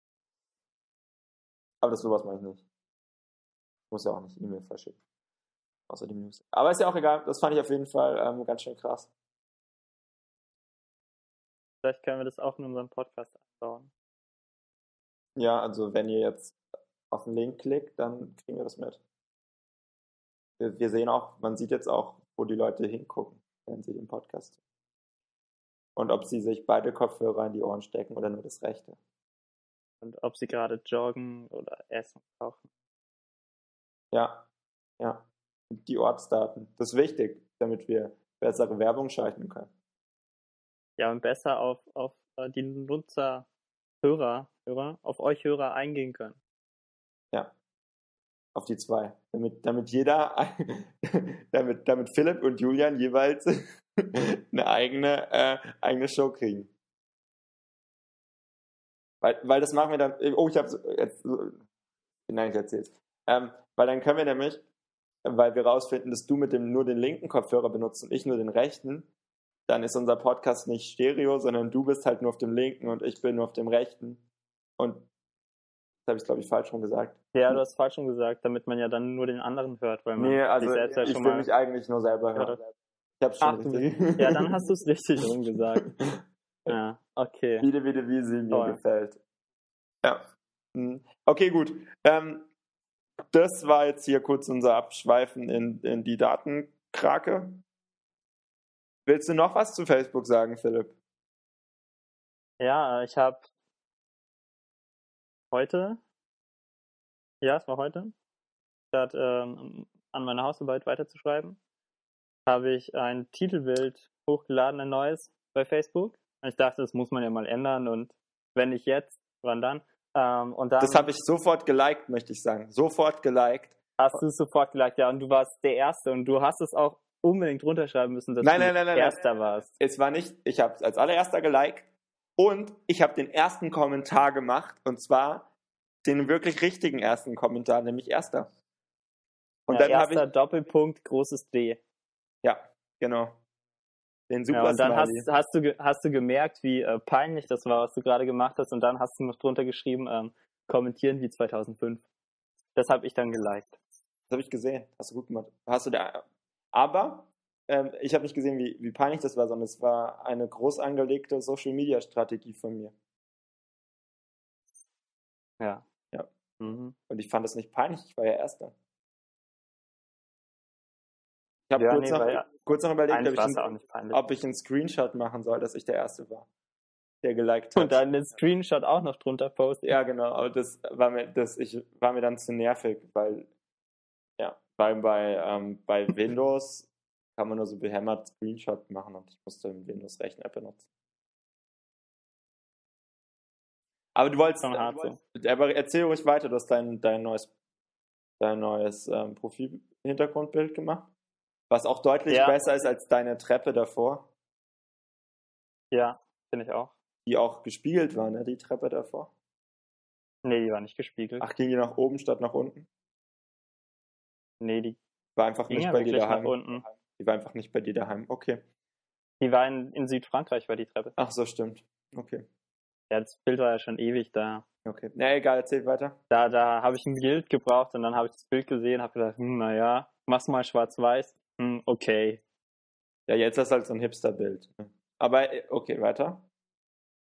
Aber das sowas mache ich nicht. Ich muss ja auch nicht E-Mail verschicken. Außer die News. Aber ist ja auch egal, das fand ich auf jeden Fall ähm, ganz schön krass. Vielleicht können wir das auch in unserem Podcast einbauen. Ja, also wenn ihr jetzt auf den Link klickt, dann kriegen wir das mit. Wir, wir sehen auch, man sieht jetzt auch, wo die Leute hingucken, wenn sie den Podcast sehen. Und ob sie sich beide Kopfhörer in die Ohren stecken oder nur das rechte. Und ob sie gerade joggen oder essen, kochen. Ja, ja. Die Ortsdaten. Das ist wichtig, damit wir bessere Werbung schalten können. Ja, und besser auf, auf die Nutzer, Hörer, Hörer, auf euch Hörer eingehen können. Ja. Auf die zwei. Damit, damit jeder, damit, damit Philipp und Julian jeweils eine eigene, äh, eigene Show kriegen. Weil, weil das machen wir dann, oh, ich habe jetzt, nein, ich erzähl's. Ähm, weil dann können wir nämlich, weil wir rausfinden, dass du mit dem nur den linken Kopfhörer benutzt und ich nur den rechten, dann ist unser Podcast nicht Stereo, sondern du bist halt nur auf dem linken und ich bin nur auf dem rechten. Und das habe ich, glaube ich, falsch rum gesagt. Ja, du hast falsch rum gesagt, damit man ja dann nur den anderen hört, weil man nee, also sich selbst ja ich schon will mal... mich eigentlich nur selber hören. Ich habe schon Ach, richtig. Ja, dann hast du es richtig rum gesagt. Ja, okay. Wie, wie, wie sie mir Toll. gefällt. Ja. Okay, gut. Ähm, das war jetzt hier kurz unser Abschweifen in, in die Datenkrake. Willst du noch was zu Facebook sagen, Philipp? Ja, ich habe heute, ja, es war heute, statt ähm, an meiner Hausarbeit weiterzuschreiben, habe ich ein Titelbild hochgeladen, ein neues, bei Facebook. Und ich dachte, das muss man ja mal ändern und wenn nicht jetzt, wann dann? Ähm, und dann das habe ich sofort geliked, möchte ich sagen. Sofort geliked. Hast du es sofort geliked, ja, und du warst der Erste und du hast es auch unbedingt runterschreiben müssen, dass nein, du nein, nein, nein, Erster nein. warst. Es war nicht, ich habe es als allererster geliked und ich habe den ersten Kommentar gemacht und zwar den wirklich richtigen ersten Kommentar, nämlich Erster. Und ja, dann Erster, habe ich Doppelpunkt, großes D. ja, genau. Den Super Ja, und dann hast, Smiley. hast, du, ge- hast du gemerkt, wie äh, peinlich das war, was du gerade gemacht hast, und dann hast du noch drunter geschrieben, ähm, kommentieren wie zweitausendfünf. Das habe ich dann geliked. Das habe ich gesehen. Hast du gut gemacht. Hast du da, aber ähm, ich habe nicht gesehen, wie, wie peinlich das war, sondern es war eine groß angelegte Social-Media-Strategie von mir. Ja. Ja. Mhm. Und ich fand das nicht peinlich, ich war ja Erster. Ich habe Ja, kurz, nee, noch, weil ja- kurz noch überlegt, ob Eigentlich ich, war es ein, auch nicht peinlich. ob ich einen Screenshot machen soll, dass ich der Erste war, der geliked hat. Und dann den Screenshot auch noch drunter posten. Ja, genau, aber das war mir, das, ich, war mir dann zu nervig, weil, ja, weil bei, ähm, bei Windows kann man nur so behämmert Screenshot machen und ich musste einen Windows-Rechner benutzen. Aber du wolltest, Schon hart du wolltest aber erzähl ruhig weiter, du hast dein, dein neues, dein neues ähm, Profil-Hintergrundbild gemacht, was auch deutlich Ja. besser ist als deine Treppe davor, Ja, finde ich auch. die auch gespiegelt war, ne, die Treppe davor. Nee, die war nicht gespiegelt. Ach, ging die nach oben statt nach unten? Nee, die War einfach ging nicht ja bei dir wirklich nach daheim. unten. Die war einfach nicht bei dir daheim. Okay. Die war in, in Südfrankreich, war die Treppe. Ach so, stimmt. Okay. Ja, das Bild war ja schon ewig da. Okay. Na egal, erzähl weiter. Da, da habe ich ein Bild gebraucht und dann habe ich das Bild gesehen, habe gedacht, hm, naja, mach's mal schwarz-weiß. Hm, okay. Ja, jetzt ist halt so ein Hipster-Bild. Aber äh, okay, weiter.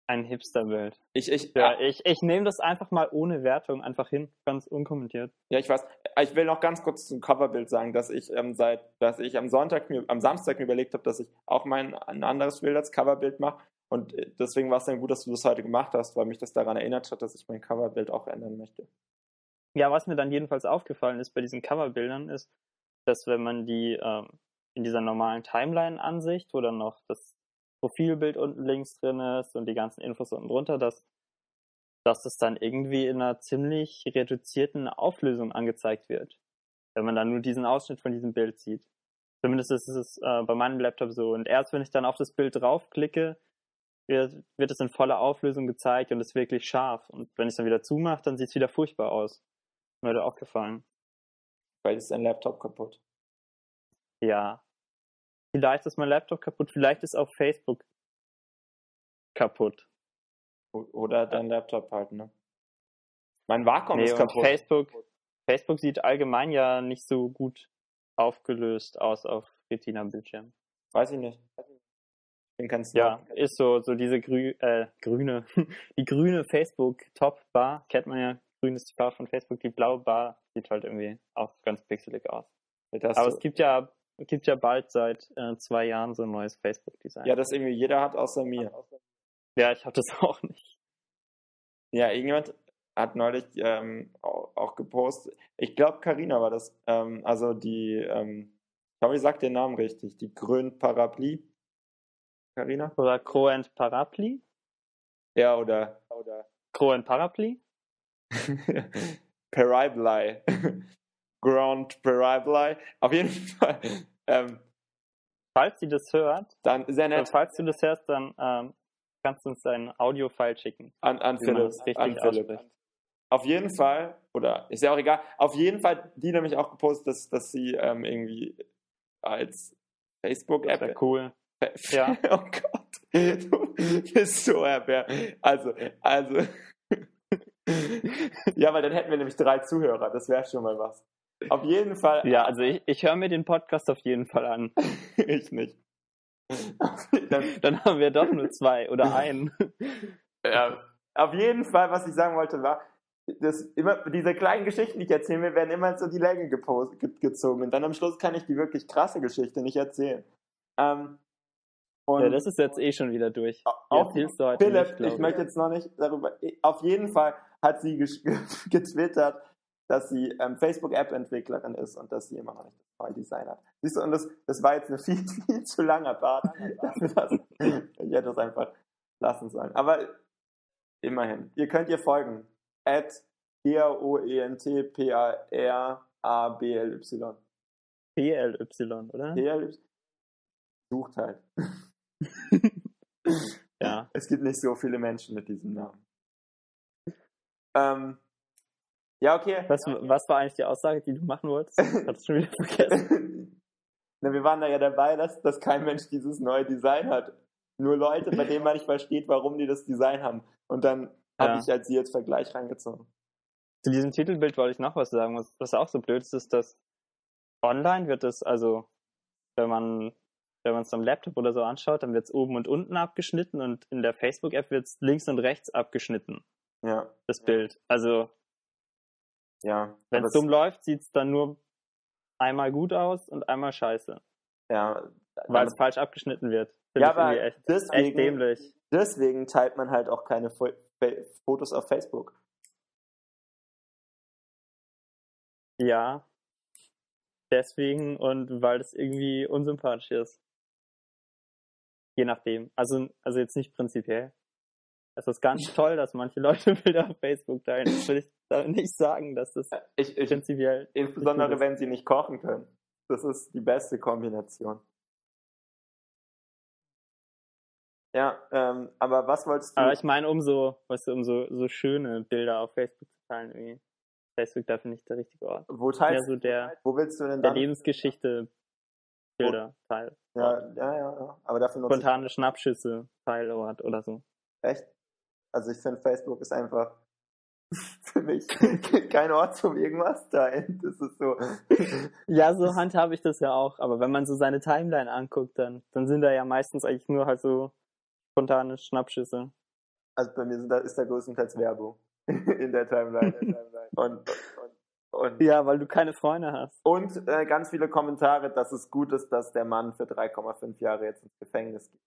Ein Hipsterbild. Ich, ich, Ja, ich, ich nehme das einfach mal ohne Wertung einfach hin, ganz unkommentiert. Ja, ich weiß. Ich will noch ganz kurz zum Coverbild sagen, dass ich ähm, seit, dass ich am Sonntag, mir, am Samstag mir überlegt habe, dass ich auch mein ein anderes Bild als Coverbild mache. Und deswegen war es dann gut, dass du das heute gemacht hast, weil mich das daran erinnert hat, dass ich mein Coverbild auch ändern möchte. Ja, was mir dann jedenfalls aufgefallen ist bei diesen Coverbildern ist, dass wenn man die ähm, in dieser normalen Timeline-Ansicht, wo dann noch das Profilbild unten links drin ist und die ganzen Infos unten drunter, dass, dass es dann irgendwie in einer ziemlich reduzierten Auflösung angezeigt wird, wenn man dann nur diesen Ausschnitt von diesem Bild sieht. Zumindest ist es äh, bei meinem Laptop so. Und erst wenn ich dann auf das Bild draufklicke, wird, wird es in voller Auflösung gezeigt und ist wirklich scharf. Und wenn ich es dann wieder zumache, dann sieht es wieder furchtbar aus. Mir hat auch gefallen. Weil ist dein Laptop kaputt. Ja. Vielleicht ist mein Laptop kaputt, vielleicht ist auch Facebook kaputt. Oder dein Laptop halt, ne? Mein Wacom nee, ist kaputt. Facebook, Facebook sieht allgemein ja nicht so gut aufgelöst aus auf Retina-Bildschirmen. Weiß ich nicht. Ich bin kein Ja, ist so, so diese grü äh, grüne, die grüne Facebook-Top-Bar, kennt man ja, grünes Bar von Facebook, die blaue Bar sieht halt irgendwie auch ganz pixelig aus. Aber es gibt ja Es gibt ja bald seit äh, zwei Jahren so ein neues Facebook-Design. Ja, das irgendwie jeder hat außer mir. Ja, ich habe das auch nicht. Ja, irgendjemand hat neulich ähm, auch, auch gepostet. Ich glaube, Carina war das. Ähm, also die, ähm, ich glaube, ich sag den Namen richtig. Die Grün Parapluie. Carina? Oder Crow and Parapluie? Ja, oder. oder Crow and Parapluie? Parapluie. Ground Parapluie. Auf jeden Fall. Ähm, falls sie das hört, dann sehr nett. falls du das hörst, dann ähm, kannst du uns dein Audio-File schicken. An, an Philipp. An Philipp. Auf jeden Fall, oder ist ja auch egal, auf jeden Fall die nämlich auch gepostet, dass, dass sie ähm, irgendwie als Facebook-App. Das ist ja cool. Ja. Oh Gott, du bist so erbär. Also, also. Ja, weil dann hätten wir nämlich drei Zuhörer, das wäre schon mal was. Auf jeden Fall. Ja, also ich, ich höre mir den Podcast auf jeden Fall an. Ich nicht. dann, dann haben wir doch nur zwei oder einen. Ja, auf jeden Fall, was ich sagen wollte, war, dass immer, diese kleinen Geschichten, die ich erzähle, mir werden immer so die Länge gepost, ge- gezogen. Und dann am Schluss kann ich die wirklich krasse Geschichte nicht erzählen. Ähm, und ja, das ist jetzt eh schon wieder durch. Auf Philipp, nicht, ich möchte jetzt noch nicht darüber. Auf jeden Fall hat sie gesch- getwittert, dass sie ähm, Facebook-App-Entwicklerin ist und dass sie immer noch nicht das neue Design hat. Siehst du, und das, das war jetzt eine viel, viel zu langer Part. Ich hätte das einfach lassen sollen. Aber immerhin. Ihr könnt ihr folgen. At G R O E N T P A R A B L Y. P L Y, oder? P L Y. Sucht halt. Ja. Es gibt nicht so viele Menschen mit diesem Namen. Ähm, ja, okay. Was, was war eigentlich die Aussage, die du machen wolltest? Ich hab's schon wieder vergessen. Na, wir waren da ja dabei, dass, dass kein Mensch dieses neue Design hat. Nur Leute, bei denen man nicht versteht, warum die das Design haben. Und dann habe Ja. ich als sie jetzt Vergleich reingezogen. Zu diesem Titelbild wollte ich noch was sagen. Was, was auch so blöd ist, ist, dass online wird es, also wenn man wenn man es am Laptop oder so anschaut, dann wird es oben und unten abgeschnitten und in der Facebook-App wird es links und rechts abgeschnitten. Ja. Das Bild. Also Ja. wenn es dumm läuft, sieht es dann nur einmal gut aus und einmal scheiße. Ja. Weil es falsch abgeschnitten wird. Find Ja, ich irgendwie aber echt, deswegen, echt dämlich. deswegen teilt man halt auch keine Fo- Fe- Fotos auf Facebook. Ja. Deswegen und weil das irgendwie unsympathisch ist. Je nachdem. Also, also jetzt nicht prinzipiell. Es ist ganz toll, dass manche Leute Bilder auf Facebook teilen. Das will ich damit nicht sagen, dass das Ich, ich, prinzipiell... insbesondere wenn sie nicht kochen können. Das ist die beste Kombination. Ja, ähm, aber was wolltest du... Aber ich meine, umso, weißt du, umso so schöne Bilder auf Facebook zu teilen, irgendwie. Facebook dafür nicht der richtige Ort. Wo teilst so der, Wo willst du denn der dann... Lebensgeschichte Bilder Teil. Ja, ja, ja, ja. Aber dafür nutze Spontane Schnappschüsse Teilort oder so. ich... Echt? Also ich finde, Facebook ist einfach für mich kein Ort zum irgendwas teilen. Das ist so... Ja, so handhabe ich das ja auch. Aber wenn man so seine Timeline anguckt, dann, dann sind da ja meistens eigentlich nur halt so spontane Schnappschüsse. Also bei mir sind da, ist da größtenteils Werbung in der Timeline. und, und, und, ja, weil du keine Freunde hast. Und äh, ganz viele Kommentare, dass es gut ist, dass der Mann für drei Komma fünf Jahre jetzt ins Gefängnis geht.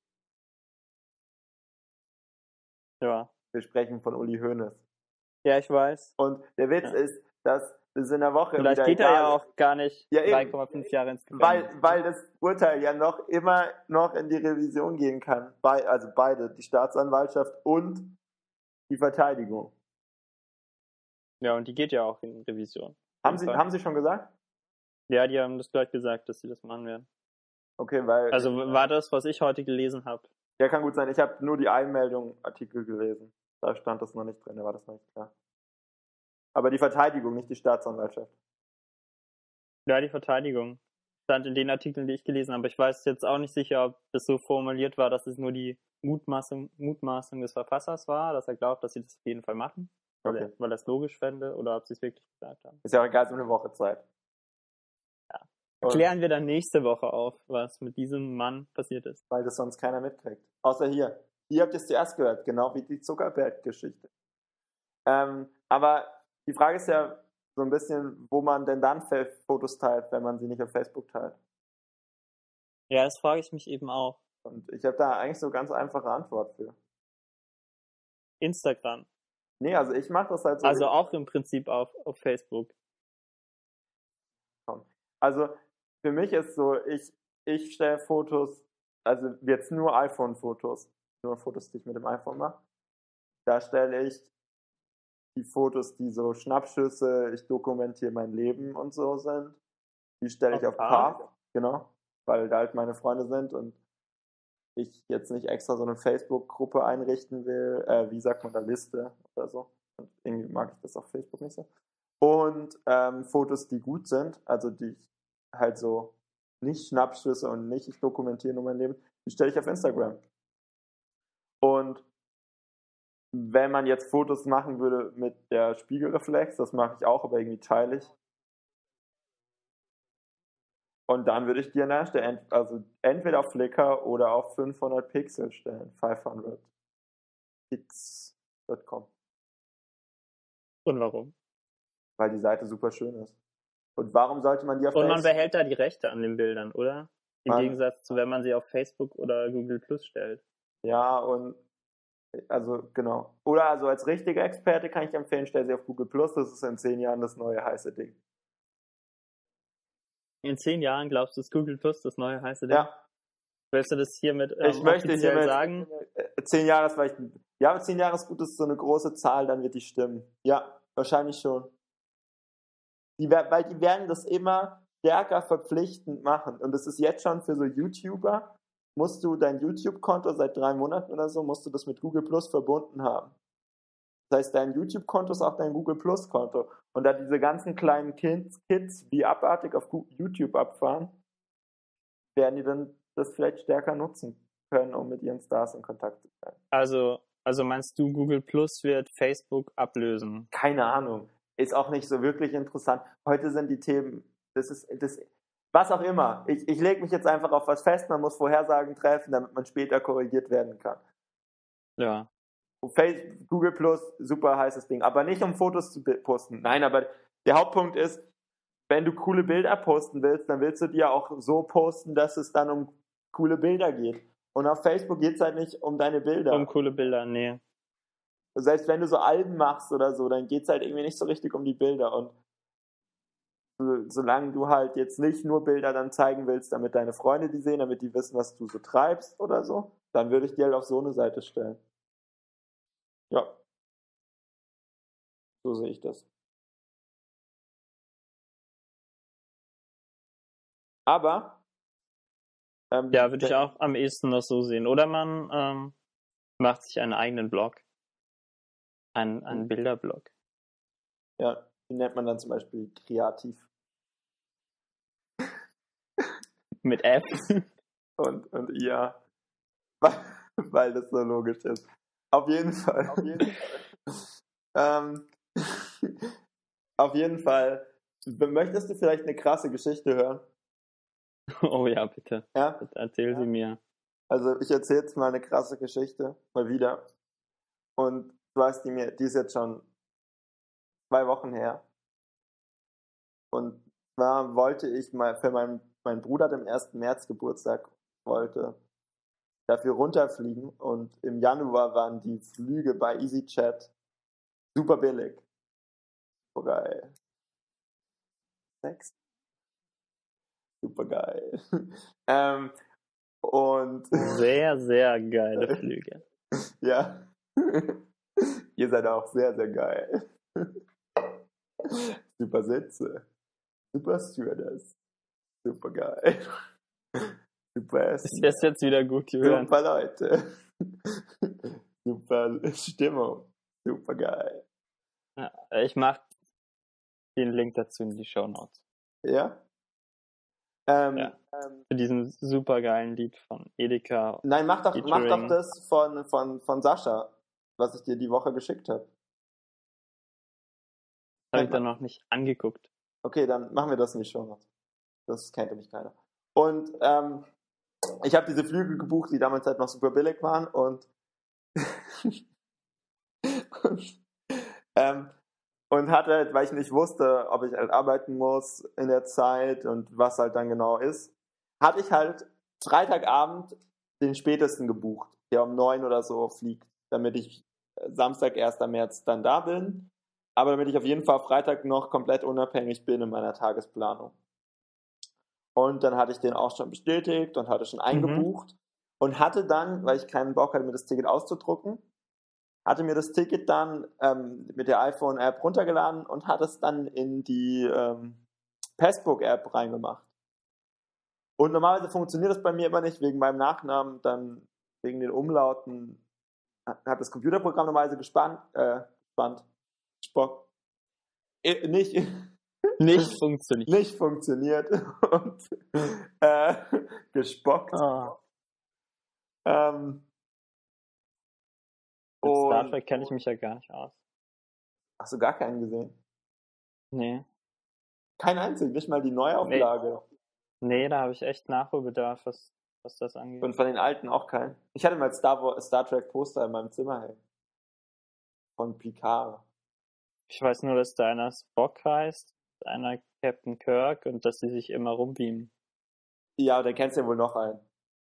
Ja. Wir sprechen von Uli Hoeneß. Ja, ich weiß. Und der Witz ja. ist, dass es in der Woche Vielleicht wieder geht er ja auch gar nicht ja, drei Komma fünf Jahre ins Gefängnis. Weil, weil das Urteil ja noch immer noch in die Revision gehen kann. Bei, also beide, die Staatsanwaltschaft und die Verteidigung. Ja, und die geht ja auch in Revision. Haben Sie, haben Sie schon gesagt? Ja, die haben das gleich gesagt, dass sie das machen werden. Okay, weil... Also war das, was ich heute gelesen habe. Ja, kann gut sein. Ich habe nur die Einmeldung Artikel gelesen. Da stand das noch nicht drin, da war das noch nicht klar. Aber die Verteidigung, nicht die Staatsanwaltschaft. Ja, die Verteidigung stand in den Artikeln, die ich gelesen habe. Ich weiß jetzt auch nicht sicher, ob das so formuliert war, dass es nur die Mutmaßung, Mutmaßung des Verfassers war, dass er glaubt, dass sie das auf jeden Fall machen, okay. weil, weil er es logisch fände, oder ob sie es wirklich gesagt haben. Ist ja auch egal, so eine Woche Zeit. Ja. Klären wir dann nächste Woche auf, was mit diesem Mann passiert ist. Weil das sonst keiner mitkriegt. Außer hier. Hier habt ihr es zuerst gehört, genau wie die Zuckerberg-Geschichte. Ähm, aber die Frage ist ja so ein bisschen, wo man denn dann Fotos teilt, wenn man sie nicht auf Facebook teilt. Ja, das frage ich mich eben auch. Und ich habe da eigentlich so ganz einfache Antwort für. Instagram. Nee, also ich mache das halt so. Also auch im Prinzip auf, auf Facebook. Also für mich ist so, ich, ich stelle Fotos, also jetzt nur iPhone-Fotos, nur Fotos, die ich mit dem iPhone mache. Da stelle ich die Fotos, die so Schnappschüsse, ich dokumentiere mein Leben und so sind, die stelle ich auf Path, genau, weil da halt meine Freunde sind und ich jetzt nicht extra so eine Facebook-Gruppe einrichten will, äh, wie sagt man da, Liste oder so. Und irgendwie mag ich das auf Facebook nicht so. Und ähm, Fotos, die gut sind, also die ich halt so nicht Schnappschüsse und nicht ich dokumentiere nur mein Leben, die stelle ich auf Instagram. Und wenn man jetzt Fotos machen würde mit der Spiegelreflex, das mache ich auch, aber irgendwie teile ich. Und dann würde ich die an der Stelle, also entweder auf Flickr oder auf fünfhundert Pixel stellen. fünfhundert pix punkt com. Und warum? Weil die Seite super schön ist. Und warum sollte man die auf Facebook... Und man behält da die Rechte an den Bildern, oder? Im man... Gegensatz zu, wenn man sie auf Facebook oder Google Plus stellt. Ja, und also genau. Oder also als richtiger Experte kann ich empfehlen, stell sie auf Google Plus, das ist in zehn Jahren das neue heiße Ding. In zehn Jahren glaubst du, ist Google Plus das neue heiße Ding? Ja. Willst du das hiermit ähm, ich möchte hiermit sagen? Zehn Jahre ist vielleicht, ja, aber zehn Jahre ist gut, das ist so eine große Zahl, dann wird die stimmen. Ja, wahrscheinlich schon. Die, weil die werden das immer stärker verpflichtend machen. Und das ist jetzt schon für so YouTuber, musst du dein YouTube-Konto seit drei Monaten oder so, musst du das mit Google Plus verbunden haben. Das heißt, dein YouTube-Konto ist auch dein Google Plus-Konto. Und da diese ganzen kleinen Kids, Kids wie abartig auf YouTube abfahren, werden die dann das vielleicht stärker nutzen können, um mit ihren Stars in Kontakt zu sein. Also, also meinst du, Google Plus wird Facebook ablösen? Keine Ahnung. Ist auch nicht so wirklich interessant. Heute sind die Themen, das ist, das, was auch immer. Ich, ich lege mich jetzt einfach auf was fest, man muss Vorhersagen treffen, damit man später korrigiert werden kann. Ja. Facebook, Google Plus, super heißes Ding. Aber nicht um Fotos zu posten. Nein, aber der Hauptpunkt ist, wenn du coole Bilder posten willst, dann willst du die ja auch so posten, dass es dann um coole Bilder geht. Und auf Facebook geht es halt nicht um deine Bilder. Um coole Bilder, nee. Selbst wenn du so Alben machst oder so, dann geht es halt irgendwie nicht so richtig um die Bilder. Und so, solange du halt jetzt nicht nur Bilder dann zeigen willst, damit deine Freunde die sehen, damit die wissen, was du so treibst oder so, dann würde ich die halt auf so eine Seite stellen. Ja. So sehe ich das. Aber ähm, ja, würde ich auch am ehesten noch so sehen. Oder man ähm, macht sich einen eigenen Blog. Einen, einen Bilderblog. Ja, den nennt man dann zum Beispiel kreativ. Mit F. Und, und ja, weil, weil das so logisch ist. Auf jeden Fall. Auf jeden Fall. ähm, auf jeden Fall. Möchtest du vielleicht eine krasse Geschichte hören? Oh ja, bitte. Ja? Bitte erzähl ja. sie mir. Also ich erzähle jetzt mal eine krasse Geschichte, mal wieder. Und du hast die mir, die ist jetzt schon zwei Wochen her. Und zwar wollte ich mal für meinen, mein Bruder dem ersten März Geburtstag wollte dafür runterfliegen und im Januar waren die Flüge bei EasyJet super billig. Super geil. Sechs? Super geil. ähm, und Sehr, sehr geile Flüge. ja. Ihr seid auch sehr, sehr geil. Super Sitze. Super Stewardess. Super geil. Super Essen. Ist das jetzt wieder gut, Julian? Super Leute. Super Stimmung. Super geil. Ja, ich mach den Link dazu in die Shownotes. Ja? Ähm, Ja. Für diesen super geilen Lied von Edeka. Nein, mach doch, mach featuring- doch das von, von, von Sascha, was ich dir die Woche geschickt habe. Habe ich dann noch nicht angeguckt. Okay, dann machen wir das nicht schon. Das kennt nämlich keiner. Und ähm, ich habe diese Flüge gebucht, die damals halt noch super billig waren und und, ähm, und hatte halt, weil ich nicht wusste, ob ich halt arbeiten muss in der Zeit und was halt dann genau ist, hatte ich halt Freitagabend den spätesten gebucht, der um neun oder so fliegt, damit ich Samstag, erster März dann da bin, aber damit ich auf jeden Fall Freitag noch komplett unabhängig bin in meiner Tagesplanung. Und dann hatte ich den auch schon bestätigt und hatte schon eingebucht mhm. und hatte dann, weil ich keinen Bock hatte, mir das Ticket auszudrucken, hatte mir das Ticket dann ähm, mit der iPhone-App runtergeladen und hatte es dann in die ähm, Passbook-App reingemacht. Und normalerweise funktioniert das bei mir immer nicht, wegen meinem Nachnamen, dann wegen den Umlauten hat das Computerprogramm normalerweise gespannt, äh, gespannt, Spock, äh, nicht, nicht funktioniert. Nicht funktioniert und äh, gespockt. Oh. Ähm, Mit und, Star Trek kenne ich mich ja gar nicht aus. Hast du gar keinen gesehen? Nee. Kein einzigen, nicht mal die Neuauflage. Nee, nee da habe ich echt Nachholbedarf, was, was das angeht. Und von den alten auch keinen. Ich hatte mal Star, War, Star Trek Poster in meinem Zimmer hängen. Von Picard. Ich weiß nur, dass da einer Spock heißt, einer Captain Kirk und dass sie sich immer rumbeamen. Ja, da kennst du ja wohl noch einen.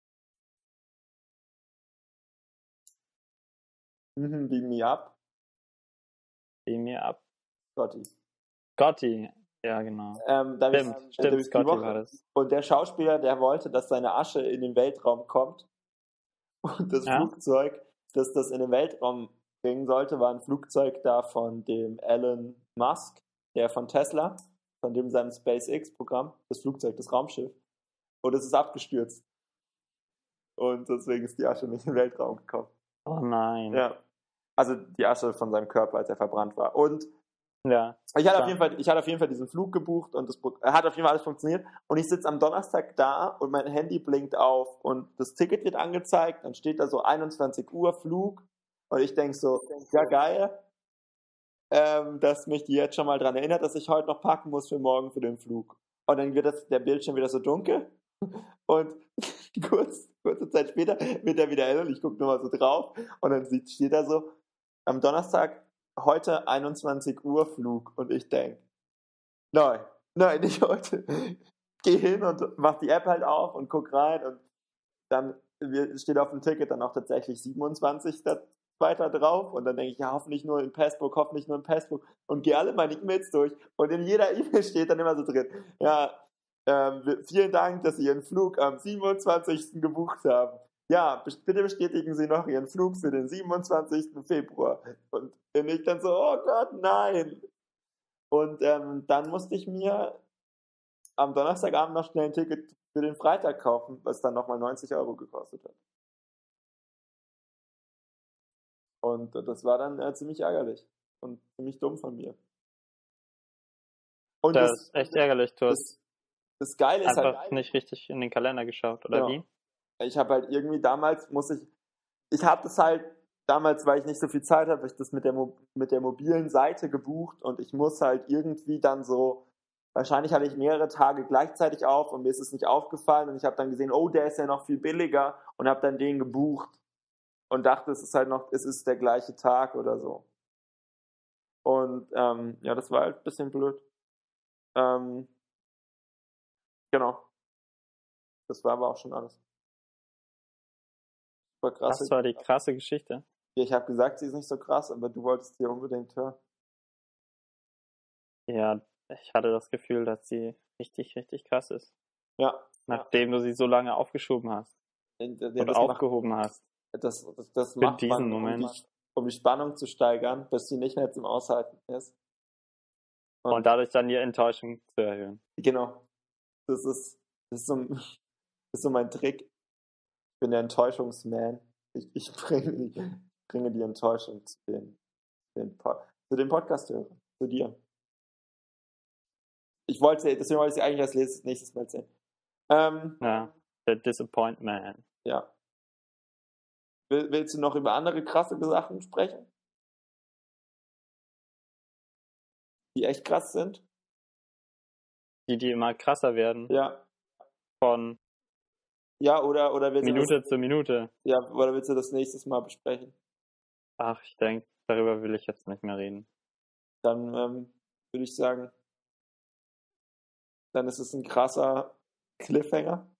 Mhm, beam me up. Beam me up. Scotty. Scotty, ja genau. Ähm, da stimmt, ich, stimmt, äh, Scotty war das. Und der Schauspieler, der wollte, dass seine Asche in den Weltraum kommt. Und das ja? Flugzeug, das das in den Weltraum bringen sollte, war ein Flugzeug da von dem Elon Musk, der von Tesla, von dem seinem SpaceX-Programm, das Flugzeug, das Raumschiff. Und es ist abgestürzt. Und deswegen ist die Asche nicht in den Weltraum gekommen. Oh nein. Ja. Also die Asche von seinem Körper, als er verbrannt war. Und ja, ich hatte, auf jeden Fall, ich hatte auf jeden Fall diesen Flug gebucht und es hat auf jeden Fall alles funktioniert. Und ich sitze am Donnerstag da und mein Handy blinkt auf und das Ticket wird angezeigt. Dann steht da so einundzwanzig Uhr Flug. Und ich denke so, ja geil, ähm, dass mich die jetzt schon mal daran erinnert, dass ich heute noch packen muss für morgen für den Flug. Und dann wird das, der Bildschirm wieder so dunkel. Und kurz, kurze Zeit später wird er wieder hell und ich gucke nochmal so drauf. Und dann steht da so, am Donnerstag, heute einundzwanzig Uhr Flug. Und ich denke, nein, nein, nicht heute. Geh hin und mach die App halt auf und guck rein. Und dann steht auf dem Ticket dann auch tatsächlich siebenundzwanzigster weiter drauf und dann denke ich, ja, hoffentlich nur im Passbook, hoffentlich nur im Passbook und gehe alle meine E-Mails durch und in jeder E-Mail steht dann immer so drin, ja, ähm, vielen Dank, dass Sie Ihren Flug am siebenundzwanzigsten gebucht haben. Ja, bitte bestätigen Sie noch Ihren Flug für den siebenundzwanzigsten Februar. Und ich dann so, oh Gott, nein. Und ähm, dann musste ich mir am Donnerstagabend noch schnell ein Ticket für den Freitag kaufen, was dann nochmal neunzig Euro gekostet hat. Und das war dann äh, ziemlich ärgerlich und ziemlich dumm von mir. Und das, das ist echt ärgerlich. Du hast das, das Geile ist einfach halt nicht richtig in den Kalender geschaut, oder genau. wie? Ich habe halt irgendwie damals, muss ich, ich habe das halt damals, weil ich nicht so viel Zeit habe, ich das mit der, Mo- mit der mobilen Seite gebucht und ich muss halt irgendwie dann so, wahrscheinlich hatte ich mehrere Tage gleichzeitig auf und mir ist es nicht aufgefallen und ich habe dann gesehen, oh, der ist ja noch viel billiger und habe dann den gebucht. und dachte, es ist halt noch, es ist der gleiche Tag oder so. Und ähm, ja, das war halt ein bisschen blöd. Ähm, genau. Das war aber auch schon alles. Super krass. Das war die krasse Geschichte. Ich habe gesagt, sie ist nicht so krass, aber du wolltest sie unbedingt hören. Ja, ich hatte das Gefühl, dass sie richtig, richtig krass ist. Ja. Nachdem du sie so lange aufgeschoben hast. Ja, und das aufgehoben macht, hast. Das, das, das Für macht diesen man, um Moment. die, um die Spannung zu steigern, bis sie nicht mehr zum Aushalten ist. Und, und dadurch dann die Enttäuschung zu erhöhen. Genau. Das ist, das ist, so, das ist so mein Trick. Ich bin der Enttäuschungsman. Ich, ich, bringe, ich bringe die Enttäuschung zu den, den, zu den Podcast-Hörern, zu dir. Ich wollte, deswegen wollte ich sie eigentlich als nächstes Mal erzählen. Ähm, ja, der Disappointment. Ja. Will, willst du noch über andere krasse Sachen sprechen? Die echt krass sind? Die, die immer krasser werden. Ja. Von Ja, oder, oder willst Minute du das, zu Minute. Ja, oder willst du das nächstes Mal besprechen? Ach, ich denke, darüber will ich jetzt nicht mehr reden. Dann ähm, würde ich sagen, dann ist es ein krasser Cliffhanger.